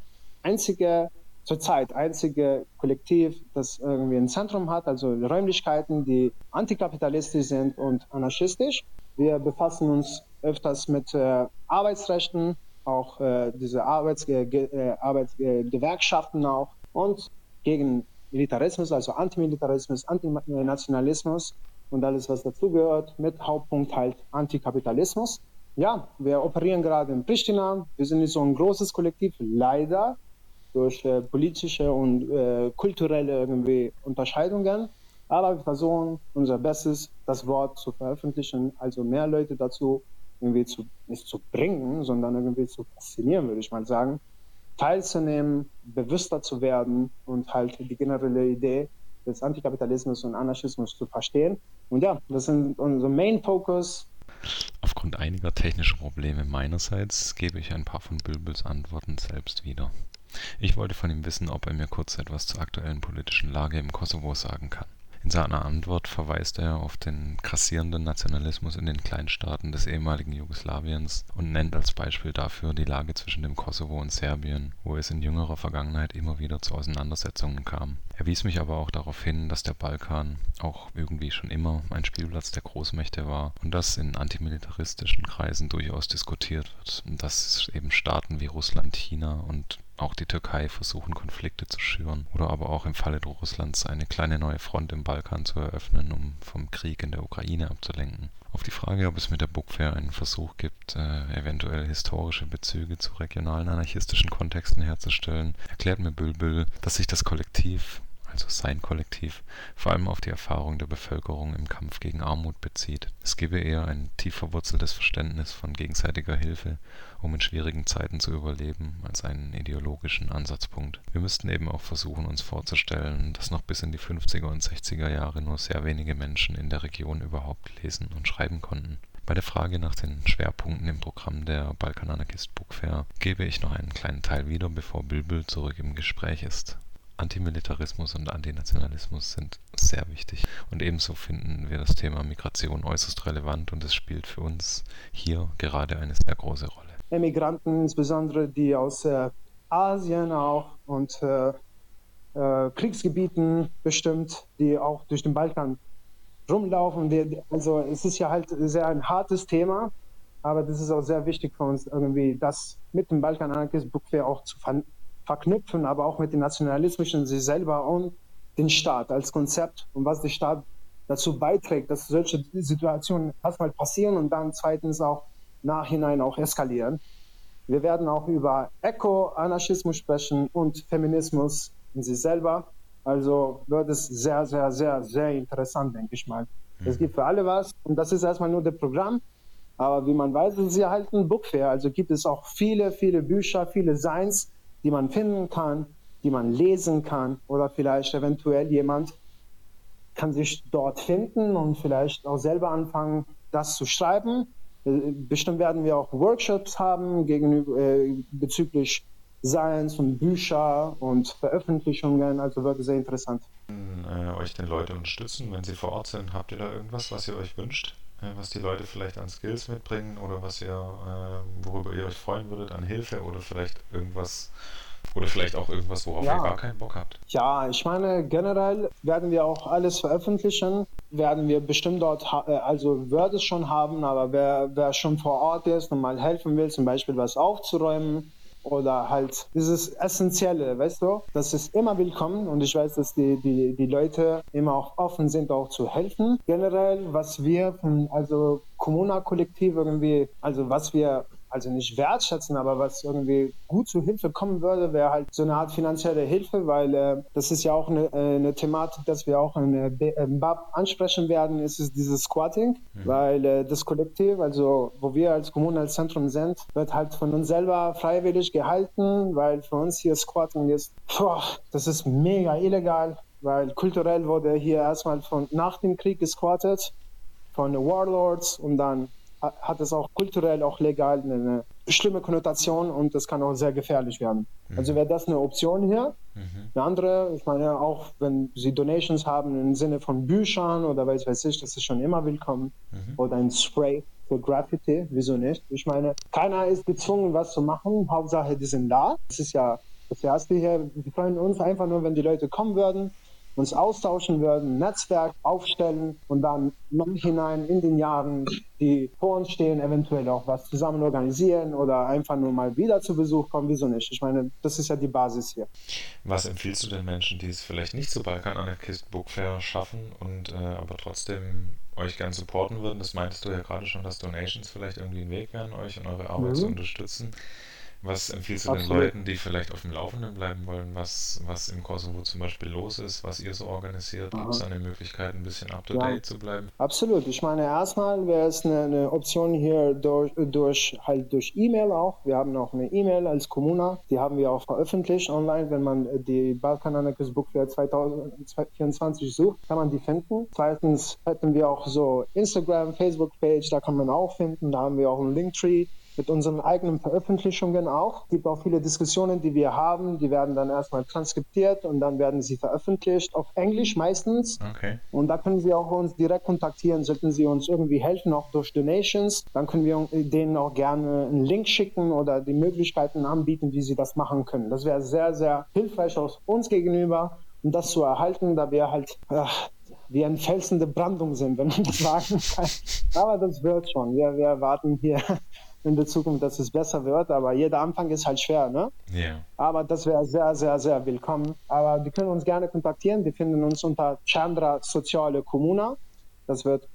zurzeit einzige Kollektiv, das irgendwie ein Zentrum hat, also Räumlichkeiten, die antikapitalistisch sind und anarchistisch. Wir befassen uns öfters mit Arbeitsrechten, auch diese Arbeitsgewerkschaften auch und gegen Militarismus, also Antimilitarismus, Antinationalismus und alles, was dazugehört, mit Hauptpunkt halt Antikapitalismus. Ja, wir operieren gerade in Pristina. Wir sind nicht so ein großes Kollektiv, leider, durch politische und kulturelle irgendwie Unterscheidungen. Aber wir versuchen unser Bestes, das Wort zu veröffentlichen, also mehr Leute dazu irgendwie nicht zu bringen, sondern irgendwie zu faszinieren, würde ich mal sagen, teilzunehmen, bewusster zu werden und halt die generelle Idee des Antikapitalismus und Anarchismus zu verstehen. Und ja, das sind unser Main Focus. Aufgrund einiger technischer Probleme meinerseits gebe ich ein paar von Bülbüls Antworten selbst wieder. Ich wollte von ihm wissen, ob er mir kurz etwas zur aktuellen politischen Lage im Kosovo sagen kann. In seiner Antwort verweist er auf den grassierenden Nationalismus in den Kleinstaaten des ehemaligen Jugoslawiens und nennt als Beispiel dafür die Lage zwischen dem Kosovo und Serbien, wo es in jüngerer Vergangenheit immer wieder zu Auseinandersetzungen kam. Er wies mich aber auch darauf hin, dass der Balkan auch irgendwie schon immer ein Spielplatz der Großmächte war und dass in antimilitaristischen Kreisen durchaus diskutiert wird, dass eben Staaten wie Russland, China und auch die Türkei versuchen, Konflikte zu schüren oder aber auch im Falle Russlands eine kleine neue Front im Balkan zu eröffnen, um vom Krieg in der Ukraine abzulenken. Auf die Frage, ob es mit der Book Fair einen Versuch gibt, eventuell historische Bezüge zu regionalen anarchistischen Kontexten herzustellen, erklärt mir Bülbül, dass sich das Kollektiv also sein Kollektiv, vor allem auf die Erfahrung der Bevölkerung im Kampf gegen Armut bezieht. Es gebe eher ein tief verwurzeltes Verständnis von gegenseitiger Hilfe, um in schwierigen Zeiten zu überleben, als einen ideologischen Ansatzpunkt. Wir müssten eben auch versuchen, uns vorzustellen, dass noch bis in die 50er und 60er Jahre nur sehr wenige Menschen in der Region überhaupt lesen und schreiben konnten. Bei der Frage nach den Schwerpunkten im Programm der Balkan Anarchist Book Fair gebe ich noch einen kleinen Teil wieder, bevor Bülbül zurück im Gespräch ist. Antimilitarismus und Antinationalismus sind sehr wichtig und ebenso finden wir das Thema Migration äußerst relevant und es spielt für uns hier gerade eine sehr große Rolle. Emigranten, insbesondere die aus Asien auch und Kriegsgebieten bestimmt, die auch durch den Balkan rumlaufen. Also es ist ja halt sehr ein hartes Thema, aber das ist auch sehr wichtig für uns irgendwie, das mit dem Balkan Anarchist Book Fair auch zu verknüpfen, aber auch mit dem Nationalismus in sich selber und den Staat als Konzept und was der Staat dazu beiträgt, dass solche Situationen erstmal passieren und dann zweitens auch nachhinein auch eskalieren. Wir werden auch über Öko-Anarchismus sprechen und Feminismus in sich selber. Also wird es sehr, sehr, sehr, sehr interessant, denke ich mal. Es gibt für alle was und das ist erstmal nur das Programm. Aber wie man weiß, ist es ja halt ein Book Fair. Also gibt es auch viele, viele Bücher, viele Seins, die man finden kann, die man lesen kann oder vielleicht eventuell jemand kann sich dort finden und vielleicht auch selber anfangen, das zu schreiben. Bestimmt werden wir auch Workshops haben bezüglich Science und Bücher und Veröffentlichungen, also wird sehr interessant. Euch den Leute unterstützen, wenn sie vor Ort sind, habt ihr da irgendwas, was ihr euch wünscht? Was die Leute vielleicht an Skills mitbringen oder worüber ihr euch freuen würdet an Hilfe oder vielleicht irgendwas oder vielleicht auch irgendwas, worauf ihr gar keinen Bock habt? Ja, ich meine, generell werden wir auch alles veröffentlichen, werden wir bestimmt dort, also wird es schon haben, aber wer schon vor Ort ist und mal helfen will, zum Beispiel was aufzuräumen, oder halt dieses Essentielle, weißt du, das ist immer willkommen und ich weiß, dass die Leute immer auch offen sind, auch zu helfen. Generell, was wir also Kommuna-Kollektiv irgendwie, also was wir also nicht wertschätzen, aber was irgendwie gut zur Hilfe kommen würde, wäre halt so eine Art finanzielle Hilfe, weil das ist ja auch eine Thematik, dass wir auch in BAP ansprechen werden, ist es dieses Squatting, weil das Kollektiv, also wo wir als Kommune, als Zentrum sind, wird halt von uns selber freiwillig gehalten, weil für uns hier Squatting ist, das ist mega illegal, weil kulturell wurde hier erstmal nach dem Krieg gesquattet von den Warlords und dann hat es auch kulturell, auch legal eine schlimme Konnotation und das kann auch sehr gefährlich werden. Also wäre das eine Option hier. Eine andere, ich meine auch, wenn Sie Donations haben im Sinne von Büchern oder weiß ich, das ist schon immer willkommen. Oder ein Spray für Graffiti, wieso nicht? Ich meine, keiner ist gezwungen, was zu machen. Hauptsache, die sind da. Das ist ja das Erste hier. Wir freuen uns einfach nur, wenn die Leute kommen würden, uns austauschen würden, ein Netzwerk aufstellen und dann hinein in den Jahren, die vor uns stehen, eventuell auch was zusammen organisieren oder einfach nur mal wieder zu Besuch kommen, wieso nicht? Ich meine, das ist ja die Basis hier. Was empfiehlst du den Menschen, die es vielleicht nicht zu Balkan Anarchist Book Fair schaffen und aber trotzdem euch gern supporten würden? Das meintest du ja gerade schon, dass Donations vielleicht irgendwie ein Weg wären, euch und eure Arbeit zu unterstützen. Was empfiehlst du den Leuten, die vielleicht auf dem Laufenden bleiben wollen, was im Kosovo zum Beispiel los ist, was ihr so organisiert? Gibt es eine Möglichkeit, ein bisschen up-to-date zu bleiben? Absolut. Ich meine, erstmal wäre es eine Option hier durch E-Mail auch. Wir haben auch eine E-Mail als Kommuna, die haben wir auch veröffentlicht online. Wenn man die Balkan Anarchist Book Fair 2024 sucht, kann man die finden. Zweitens hätten wir auch so Instagram, Facebook-Page, da kann man auch finden. Da haben wir auch einen Linktree mit unseren eigenen Veröffentlichungen auch. Es gibt auch viele Diskussionen, die wir haben, die werden dann erstmal transkribiert und dann werden sie veröffentlicht, auf Englisch meistens. Okay. Und da können Sie auch uns direkt kontaktieren, sollten Sie uns irgendwie helfen, auch durch Donations. Dann können wir denen auch gerne einen Link schicken oder die Möglichkeiten anbieten, wie Sie das machen können. Das wäre sehr, sehr hilfreich aus uns gegenüber, um das zu erhalten, da wir halt wie eine felsende Brandung sind, wenn man das sagen kann. Aber das wird schon. Wir erwarten hier in der Zukunft, dass es besser wird, aber jeder Anfang ist halt schwer, ne? Yeah. Aber das wäre sehr, sehr, sehr willkommen. Aber die können uns gerne kontaktieren. Die finden uns unter Chandra Sociale Kommuna. Das wird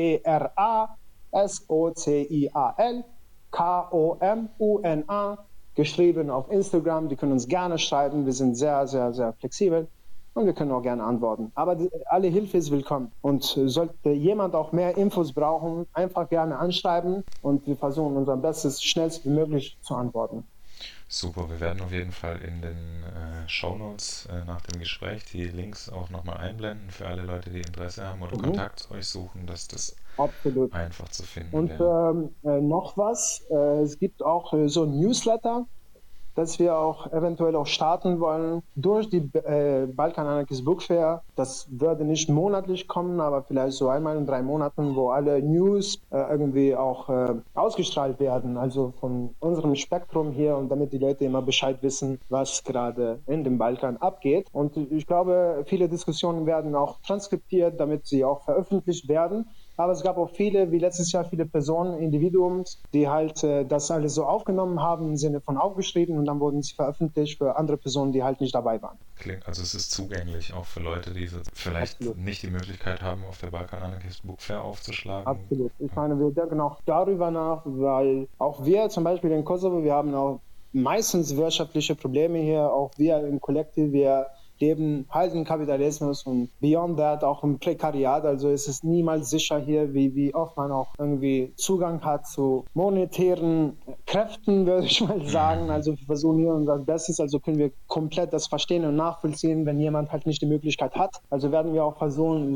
QENDRA SOCIAL KOMUNA geschrieben auf Instagram, die können uns gerne schreiben, wir sind sehr, sehr, sehr flexibel und wir können auch gerne antworten. Aber alle Hilfe ist willkommen und sollte jemand auch mehr Infos brauchen, einfach gerne anschreiben und wir versuchen unser Bestes schnellst wie möglich zu antworten. Super, wir werden auf jeden Fall in den Shownotes nach dem Gespräch die Links auch nochmal einblenden für alle Leute, die Interesse haben oder Kontakt zu euch suchen, dass das absolut einfach zu finden und wäre. noch was, es gibt auch so ein Newsletter, das wir auch eventuell auch starten wollen durch die Balkan Anarchist Book Fair. Das würde nicht monatlich kommen, aber vielleicht so einmal in 3 Monaten, wo alle News irgendwie auch ausgestrahlt werden, also von unserem Spektrum hier und damit die Leute immer Bescheid wissen, was gerade in dem Balkan abgeht. Und ich glaube, viele Diskussionen werden auch transkribiert, damit sie auch veröffentlicht werden. Aber es gab auch viele, wie letztes Jahr, viele Personen, Individuen, die halt das alles so aufgenommen haben, im Sinne von aufgeschrieben und dann wurden sie veröffentlicht für andere Personen, die halt nicht dabei waren. Klingt, also es ist zugänglich auch für Leute, die vielleicht nicht die Möglichkeit haben, auf der Balkan Anarchist Book Fair aufzuschlagen. Absolut. Ich meine, wir denken auch darüber nach, weil auch wir zum Beispiel in Kosovo, wir haben auch meistens wirtschaftliche Probleme hier, auch wir im Kollektiv, wir leben halt im Kapitalismus und beyond that auch im Prekariat, also es ist niemals sicher hier, wie oft man auch irgendwie Zugang hat zu monetären Kräften, würde ich mal sagen. Also wir versuchen hier unser Bestes, also können wir komplett das verstehen und nachvollziehen, wenn jemand halt nicht die Möglichkeit hat. Also werden wir auch versuchen,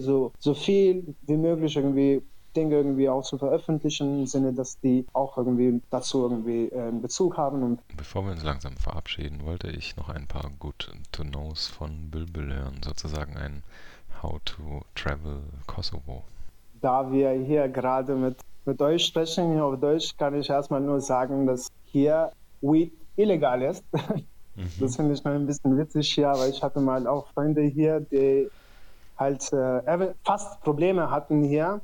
so viel wie möglich irgendwie Dinge irgendwie auch zu veröffentlichen, im Sinne, dass die auch irgendwie dazu irgendwie einen Bezug haben. Und bevor wir uns langsam verabschieden, wollte ich noch ein paar Good-to-Knows von Bülbül hören, sozusagen ein How to Travel Kosovo. Da wir hier gerade mit euch sprechen, hier auf Deutsch, kann ich erstmal nur sagen, dass hier Weed illegal ist. Das finde ich noch ein bisschen witzig hier, aber ich hatte mal auch Freunde hier, die halt fast Probleme hatten hier.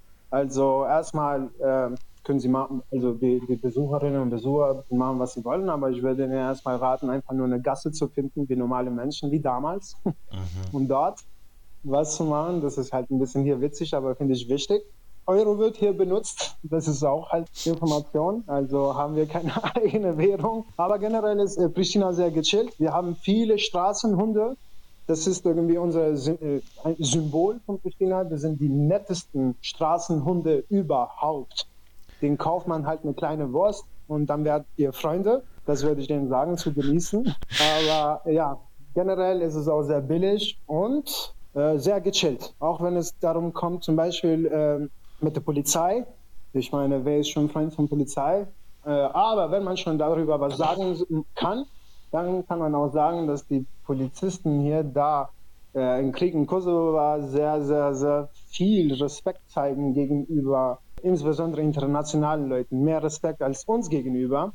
Also erstmal können Sie machen, also die Besucherinnen und Besucher machen, was sie wollen, aber ich würde Ihnen erstmal raten, einfach nur eine Gasse zu finden, wie normale Menschen, wie damals. Und dort was zu machen, das ist halt ein bisschen hier witzig, aber finde ich wichtig. Euro wird hier benutzt, das ist auch halt Information, also haben wir keine eigene Währung. Aber generell ist Pristina sehr gechillt. Wir haben viele Straßenhunde. Das ist irgendwie unser Symbol von Pristina. Das sind die nettesten Straßenhunde überhaupt. Den kauft man halt eine kleine Wurst und dann werdet ihr Freunde. Das würde ich denen sagen, zu genießen. Aber ja, generell ist es auch sehr billig und sehr gechillt. Auch wenn es darum kommt, zum Beispiel mit der Polizei. Ich meine, wer ist schon Freund von Polizei? Aber wenn man schon darüber was sagen kann, dann kann man auch sagen, dass die Polizisten hier da im Krieg in Kosovo war, sehr, sehr, sehr viel Respekt zeigen gegenüber insbesondere internationalen Leuten. Mehr Respekt als uns gegenüber.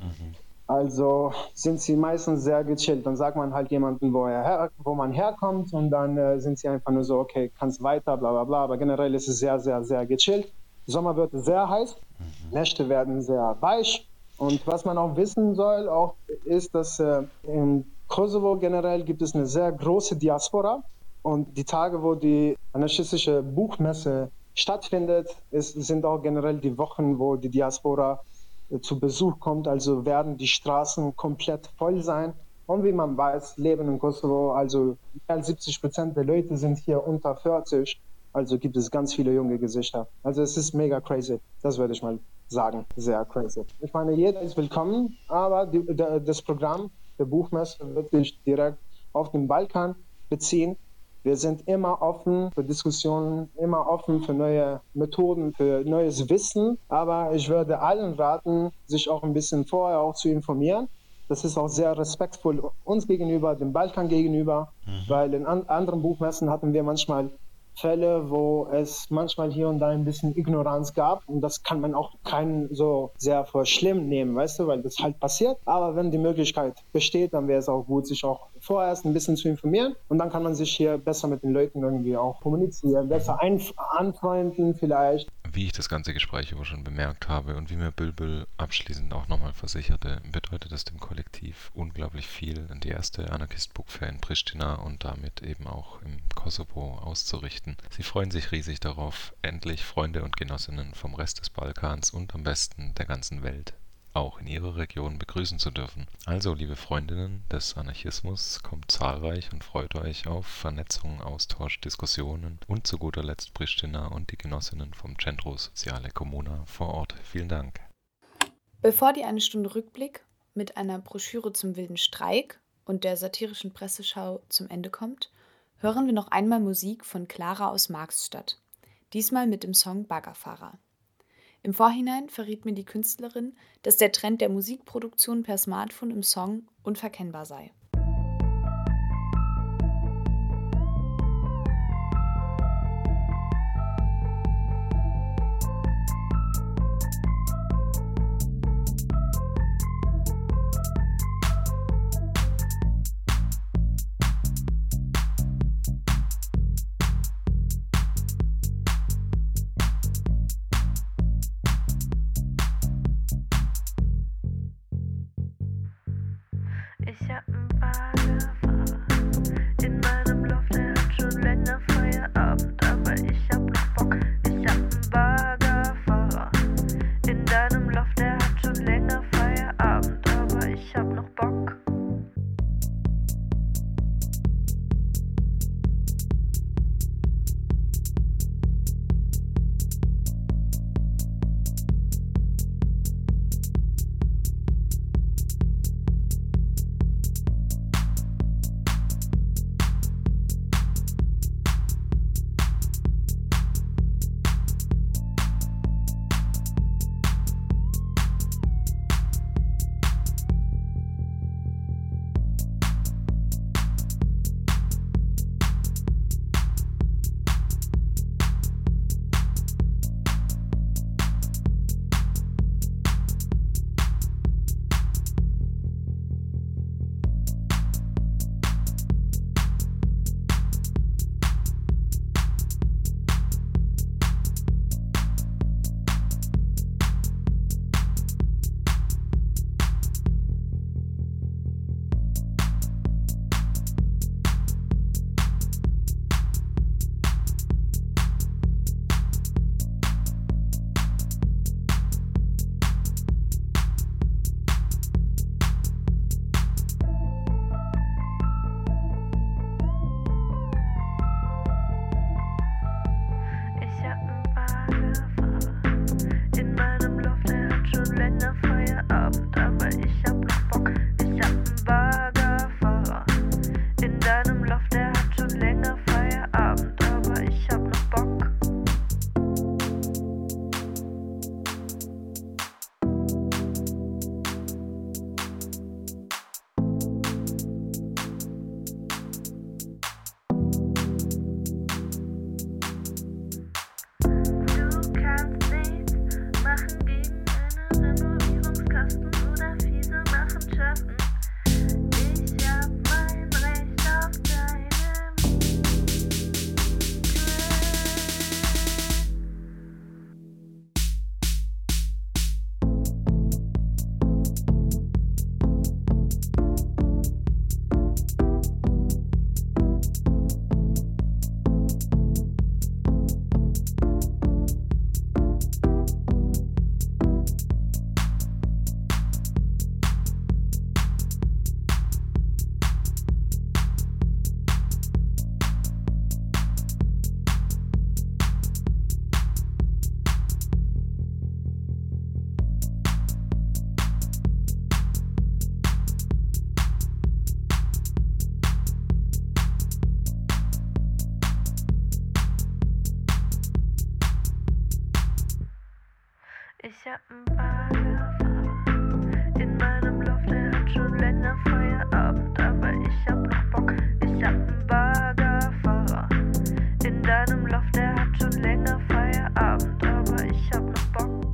Also sind sie meistens sehr gechillt. Dann sagt man halt jemandem, wo man herkommt und dann sind sie einfach nur so, okay, kannst weiter, bla bla bla. Aber generell ist es sehr, sehr, sehr gechillt. Sommer wird sehr heiß, Nächte werden sehr weich. Und was man auch wissen soll, auch ist, dass in Kosovo generell gibt es eine sehr große Diaspora. Und die Tage, wo die anarchistische Buchmesse stattfindet, sind auch generell die Wochen, wo die Diaspora zu Besuch kommt. Also werden die Straßen komplett voll sein. Und wie man weiß, leben in Kosovo, also mehr als 70% der Leute sind hier unter 40. Also gibt es ganz viele junge Gesichter. Also es ist mega crazy. Das würde ich mal sagen. Sehr crazy. Ich meine, jeder ist willkommen, aber das Programm der Buchmesse wird sich direkt auf den Balkan beziehen. Wir sind immer offen für Diskussionen, immer offen für neue Methoden, für neues Wissen. Aber ich würde allen raten, sich auch ein bisschen vorher auch zu informieren. Das ist auch sehr respektvoll uns gegenüber, dem Balkan gegenüber, weil in anderen Buchmessen hatten wir manchmal Fälle, wo es manchmal hier und da ein bisschen Ignoranz gab und das kann man auch keinen so sehr für schlimm nehmen, weißt du, weil das halt passiert. Aber wenn die Möglichkeit besteht, dann wäre es auch gut, sich auch vorerst ein bisschen zu informieren und dann kann man sich hier besser mit den Leuten irgendwie auch kommunizieren, besser anfreunden vielleicht. Wie ich das ganze Gespräch über schon bemerkt habe und wie mir Bülbül abschließend auch nochmal versicherte, bedeutet es dem Kollektiv unglaublich viel, die erste Anarchist Book Fair in Pristina und damit eben auch im Kosovo auszurichten. Sie freuen sich riesig darauf, endlich Freunde und Genossinnen vom Rest des Balkans und am besten der ganzen Welt auch in Ihrer Region begrüßen zu dürfen. Also, liebe Freundinnen des Anarchismus, kommt zahlreich und freut euch auf Vernetzung, Austausch, Diskussionen und zu guter Letzt Pristina und die Genossinnen vom Centro Sociale Comuna vor Ort. Vielen Dank. Bevor die 1 Stunde Rückblick mit einer Broschüre zum wilden Streik und der satirischen Presseschau zum Ende kommt, hören wir noch einmal Musik von Clara aus Marxstadt. Diesmal mit dem Song Baggerfahrer. Im Vorhinein verriet mir die Künstlerin, dass der Trend der Musikproduktion per Smartphone im Song unverkennbar sei. Ich hab 'n Baggerfahrer in meinem Loft, der hat schon länger Feierabend, aber ich hab noch Bock. Ich hab 'n Baggerfahrer in deinem Loft, der hat schon länger Feierabend, aber ich hab noch Bock. Ich hab 'n Baggerfahrer in meinem Loft, der hat schon länger Feierabend, aber ich hab noch Bock. Ich hab 'n Baggerfahrer in deinem Loft, der hat schon länger Feierabend, aber ich hab noch Bock.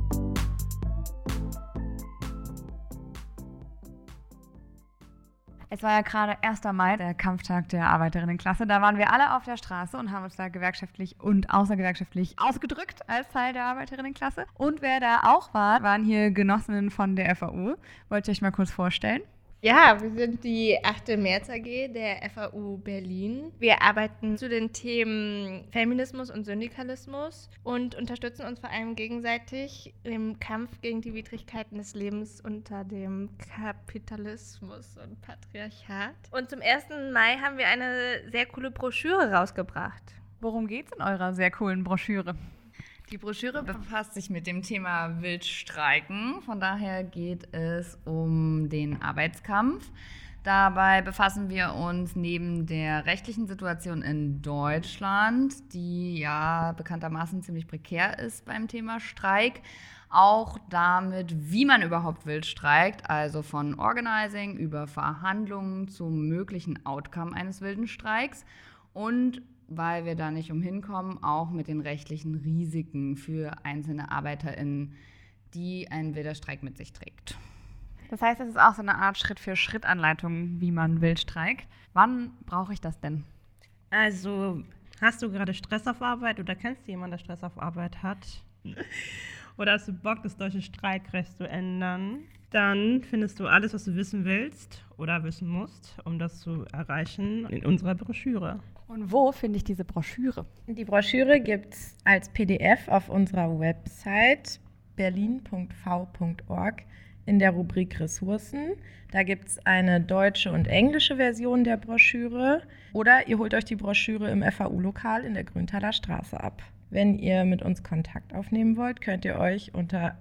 Es war ja gerade 1. Mai, der Kampftag der Arbeiterinnenklasse. Da waren wir alle auf der Straße und haben uns da gewerkschaftlich und außergewerkschaftlich ausgedrückt als Teil der Arbeiterinnenklasse. Und wer da auch war, waren hier Genossinnen von der FAU. Wollt ihr euch mal kurz vorstellen? Ja, wir sind die 8. März AG der FAU Berlin. Wir arbeiten zu den Themen Feminismus und Syndikalismus und unterstützen uns vor allem gegenseitig im Kampf gegen die Widrigkeiten des Lebens unter dem Kapitalismus und Patriarchat. Und zum 1. Mai haben wir eine sehr coole Broschüre rausgebracht. Worum geht's in eurer sehr coolen Broschüre? Die Broschüre befasst sich mit dem Thema Wildstreiken. Von daher geht es um den Arbeitskampf. Dabei befassen wir uns neben der rechtlichen Situation in Deutschland, die ja bekanntermaßen ziemlich prekär ist beim Thema Streik, auch damit, wie man überhaupt wild streikt, also von Organizing über Verhandlungen zum möglichen Outcome eines wilden Streiks und weil wir da nicht umhin kommen, auch mit den rechtlichen Risiken für einzelne ArbeiterInnen, die ein wilder Streik mit sich trägt. Das heißt, es ist auch so eine Art Schritt-für-Schritt-Anleitung, wie man wild streikt. Wann brauche ich das denn? Also, hast du gerade Stress auf Arbeit oder kennst du jemanden, der Stress auf Arbeit hat? Oder hast du Bock, das deutsche Streikrecht zu ändern? Dann findest du alles, was du wissen willst oder wissen musst, um das zu erreichen, in unserer Broschüre. Und wo finde ich diese Broschüre? Die Broschüre gibt es als PDF auf unserer Website berlin.v.org in der Rubrik Ressourcen. Da gibt es eine deutsche und englische Version der Broschüre. Oder ihr holt euch die Broschüre im FAU-Lokal in der Grüntaler Straße ab. Wenn ihr mit uns Kontakt aufnehmen wollt, könnt ihr euch unter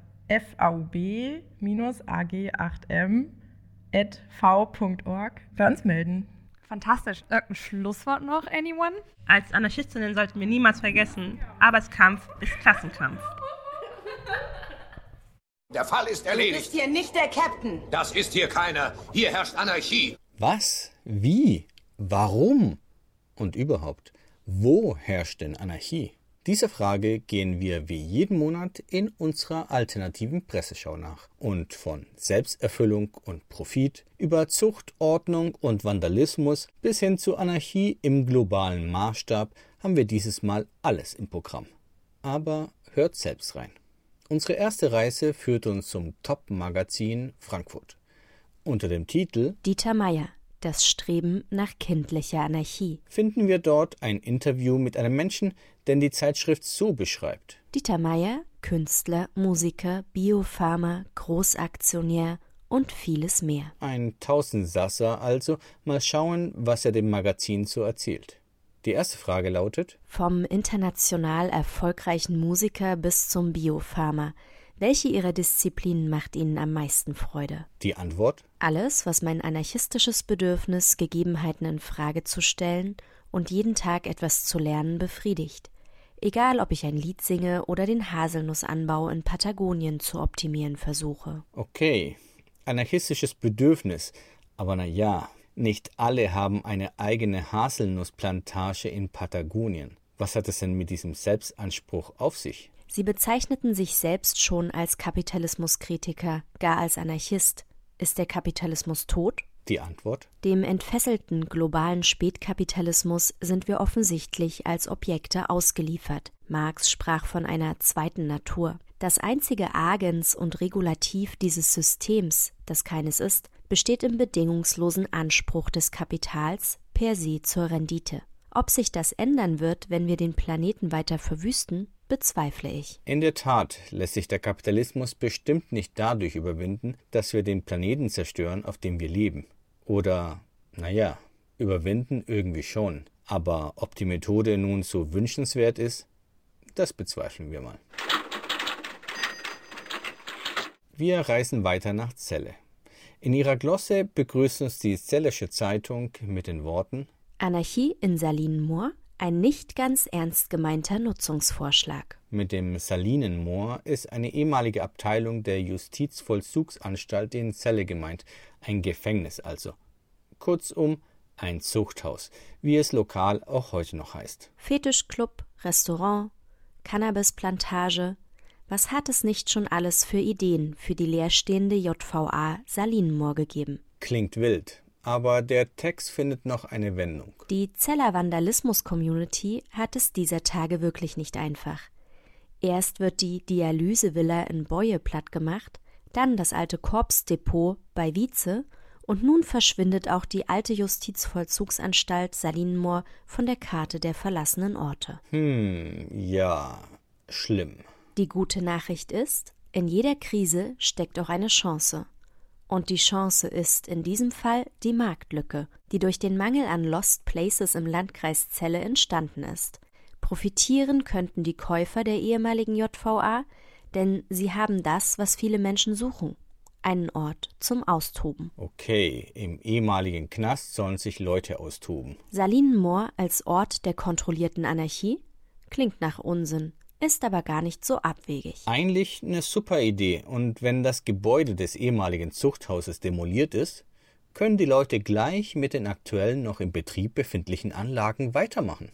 vaub-ag8m@v.org bei uns melden. Fantastisch. Irgendein Schlusswort noch, anyone? Als Anarchistinnen sollten wir niemals vergessen, Arbeitskampf ist Klassenkampf. Der Fall ist erledigt. Du bist hier nicht der Captain. Das ist hier keiner. Hier herrscht Anarchie. Was? Wie? Warum? Und überhaupt, wo herrscht denn Anarchie? Dieser Frage gehen wir wie jeden Monat in unserer alternativen Presseschau nach. Und von Selbsterfüllung und Profit über Zucht, Ordnung und Vandalismus bis hin zu Anarchie im globalen Maßstab haben wir dieses Mal alles im Programm. Aber hört selbst rein. Unsere erste Reise führt uns zum Top-Magazin Frankfurt. Unter dem Titel Dieter Meier. Das Streben nach kindlicher Anarchie. Finden wir dort ein Interview mit einem Menschen, den die Zeitschrift so beschreibt. Dieter Meier, Künstler, Musiker, Biofarmer, Großaktionär und vieles mehr. Ein Tausendsasser also. Mal schauen, was er dem Magazin so erzählt. Die erste Frage lautet: Vom international erfolgreichen Musiker bis zum Biofarmer. Welche ihrer Disziplinen macht Ihnen am meisten Freude? Die Antwort? Alles, was mein anarchistisches Bedürfnis, Gegebenheiten in Frage zu stellen und jeden Tag etwas zu lernen, befriedigt. Egal, ob ich ein Lied singe oder den Haselnussanbau in Patagonien zu optimieren versuche. Okay, anarchistisches Bedürfnis. Aber naja, nicht alle haben eine eigene Haselnussplantage in Patagonien. Was hat es denn mit diesem Selbstanspruch auf sich? Sie bezeichneten sich selbst schon als Kapitalismuskritiker, gar als Anarchist. Ist der Kapitalismus tot? Die Antwort? Dem entfesselten globalen Spätkapitalismus sind wir offensichtlich als Objekte ausgeliefert. Marx sprach von einer zweiten Natur. Das einzige Agens und Regulativ dieses Systems, das keines ist, besteht im bedingungslosen Anspruch des Kapitals per se zur Rendite. Ob sich das ändern wird, wenn wir den Planeten weiter verwüsten, bezweifle ich. In der Tat lässt sich der Kapitalismus bestimmt nicht dadurch überwinden, dass wir den Planeten zerstören, auf dem wir leben. Oder, naja, überwinden irgendwie schon. Aber ob die Methode nun so wünschenswert ist, das bezweifeln wir mal. Wir reisen weiter nach Celle. In ihrer Glosse begrüßt uns die Zellersche Zeitung mit den Worten: Anarchie in Salinenmoor, ein nicht ganz ernst gemeinter Nutzungsvorschlag. Mit dem Salinenmoor ist eine ehemalige Abteilung der Justizvollzugsanstalt in Celle gemeint, ein Gefängnis also. Kurzum, ein Zuchthaus, wie es lokal auch heute noch heißt. Fetischclub, Restaurant, Cannabisplantage, was hat es nicht schon alles für Ideen für die leerstehende JVA Salinenmoor gegeben? Klingt wild. Aber der Text findet noch eine Wendung. Die Zeller Vandalismus-Community hat es dieser Tage wirklich nicht einfach. Erst wird die Dialysevilla in Boye plattgemacht, dann das alte Korpsdepot bei Wietze Und nun verschwindet auch die alte Justizvollzugsanstalt Salinenmoor von der Karte der verlassenen Orte. Ja, schlimm. Die gute Nachricht ist, in jeder Krise steckt auch eine Chance. Und die Chance ist in diesem Fall die Marktlücke, die durch den Mangel an Lost Places im Landkreis Celle entstanden ist. Profitieren könnten die Käufer der ehemaligen JVA, denn sie haben das, was viele Menschen suchen: einen Ort zum Austoben. Okay, im ehemaligen Knast sollen sich Leute austoben. Salinenmoor als Ort der kontrollierten Anarchie? Klingt nach Unsinn, ist aber gar nicht so abwegig. Eigentlich eine super Idee. Und wenn das Gebäude des ehemaligen Zuchthauses demoliert ist, können die Leute gleich mit den aktuellen noch im Betrieb befindlichen Anlagen weitermachen.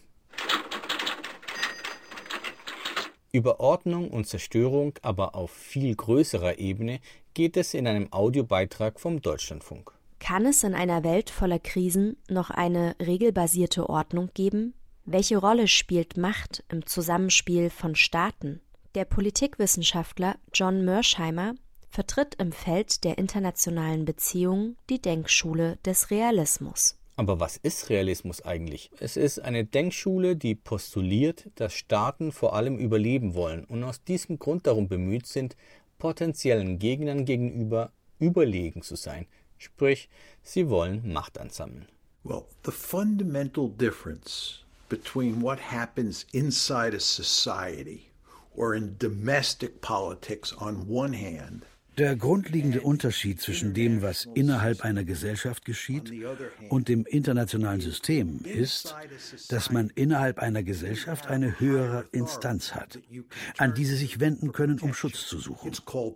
Über Ordnung und Zerstörung, aber auf viel größerer Ebene, geht es in einem Audiobeitrag vom Deutschlandfunk. Kann es in einer Welt voller Krisen noch eine regelbasierte Ordnung geben? Welche Rolle spielt Macht im Zusammenspiel von Staaten? Der Politikwissenschaftler John Mearsheimer vertritt im Feld der internationalen Beziehungen die Denkschule des Realismus. Aber was ist Realismus eigentlich? Es ist eine Denkschule, die postuliert, dass Staaten vor allem überleben wollen und aus diesem Grund darum bemüht sind, potenziellen Gegnern gegenüber überlegen zu sein. Sprich, sie wollen Macht ansammeln. Well, the fundamental difference between what happens inside a society or in domestic politics on one hand. Der grundlegende Unterschied zwischen dem, was innerhalb einer Gesellschaft geschieht, und dem internationalen System ist, dass man innerhalb einer Gesellschaft eine höhere Instanz hat, an die sie sich wenden können, um Schutz zu suchen.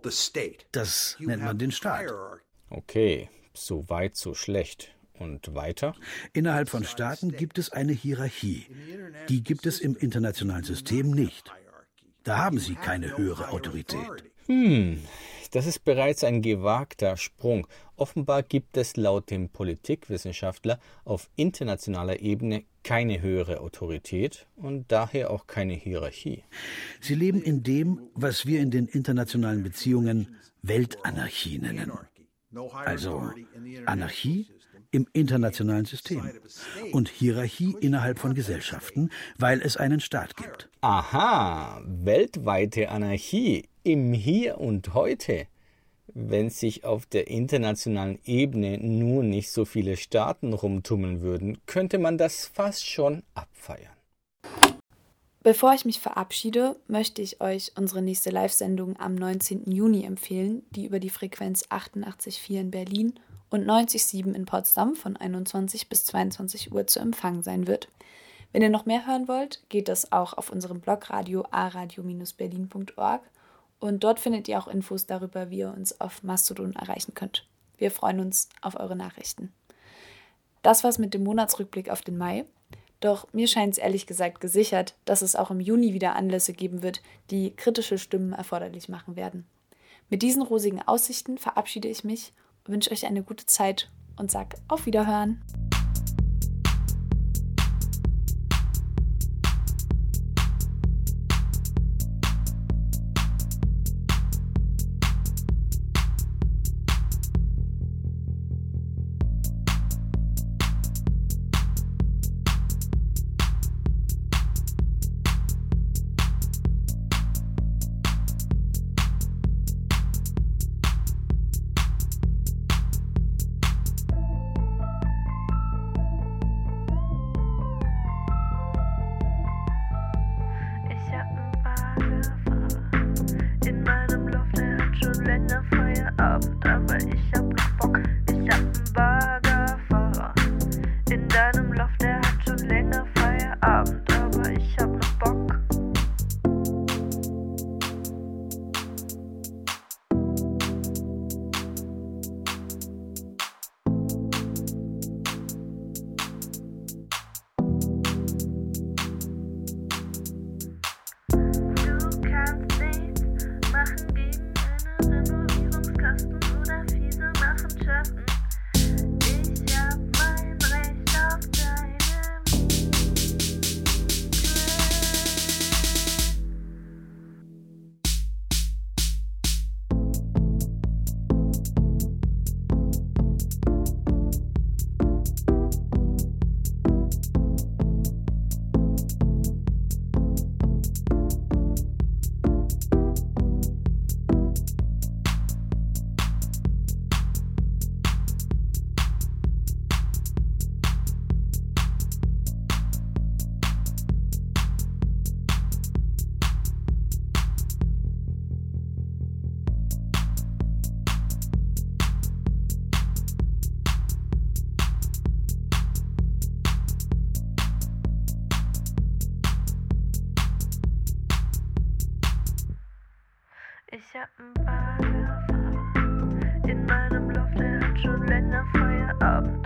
Das nennt man den Staat. Okay, so weit, so schlecht. Und weiter? Innerhalb von Staaten gibt es eine Hierarchie. Die gibt es im internationalen System nicht. Da haben sie keine höhere Autorität. Das ist bereits ein gewagter Sprung. Offenbar gibt es laut dem Politikwissenschaftler auf internationaler Ebene keine höhere Autorität und daher auch keine Hierarchie. Sie leben in dem, was wir in den internationalen Beziehungen Weltanarchie nennen. Also Anarchie im internationalen System und Hierarchie innerhalb von Gesellschaften, weil es einen Staat gibt. Aha, weltweite Anarchie im Hier und Heute. Wenn sich auf der internationalen Ebene nur nicht so viele Staaten rumtummeln würden, könnte man das fast schon abfeiern. Bevor ich mich verabschiede, möchte ich euch unsere nächste Live-Sendung am 19. Juni empfehlen, die über die Frequenz 88,4 in Berlin und 90,7 in Potsdam von 21 bis 22 Uhr zu empfangen sein wird. Wenn ihr noch mehr hören wollt, geht das auch auf unserem Blogradio aradio-berlin.org und dort findet ihr auch Infos darüber, wie ihr uns auf Mastodon erreichen könnt. Wir freuen uns auf eure Nachrichten. Das war's mit dem Monatsrückblick auf den Mai. Doch mir scheint es ehrlich gesagt gesichert, dass es auch im Juni wieder Anlässe geben wird, die kritische Stimmen erforderlich machen werden. Mit diesen rosigen Aussichten verabschiede ich mich, wünsche euch eine gute Zeit und sage auf Wiederhören. Ich hab mein Recht auf dein Ich hab einen Baggerfahrer in meinem Loft, der hat schon länger Feierabend.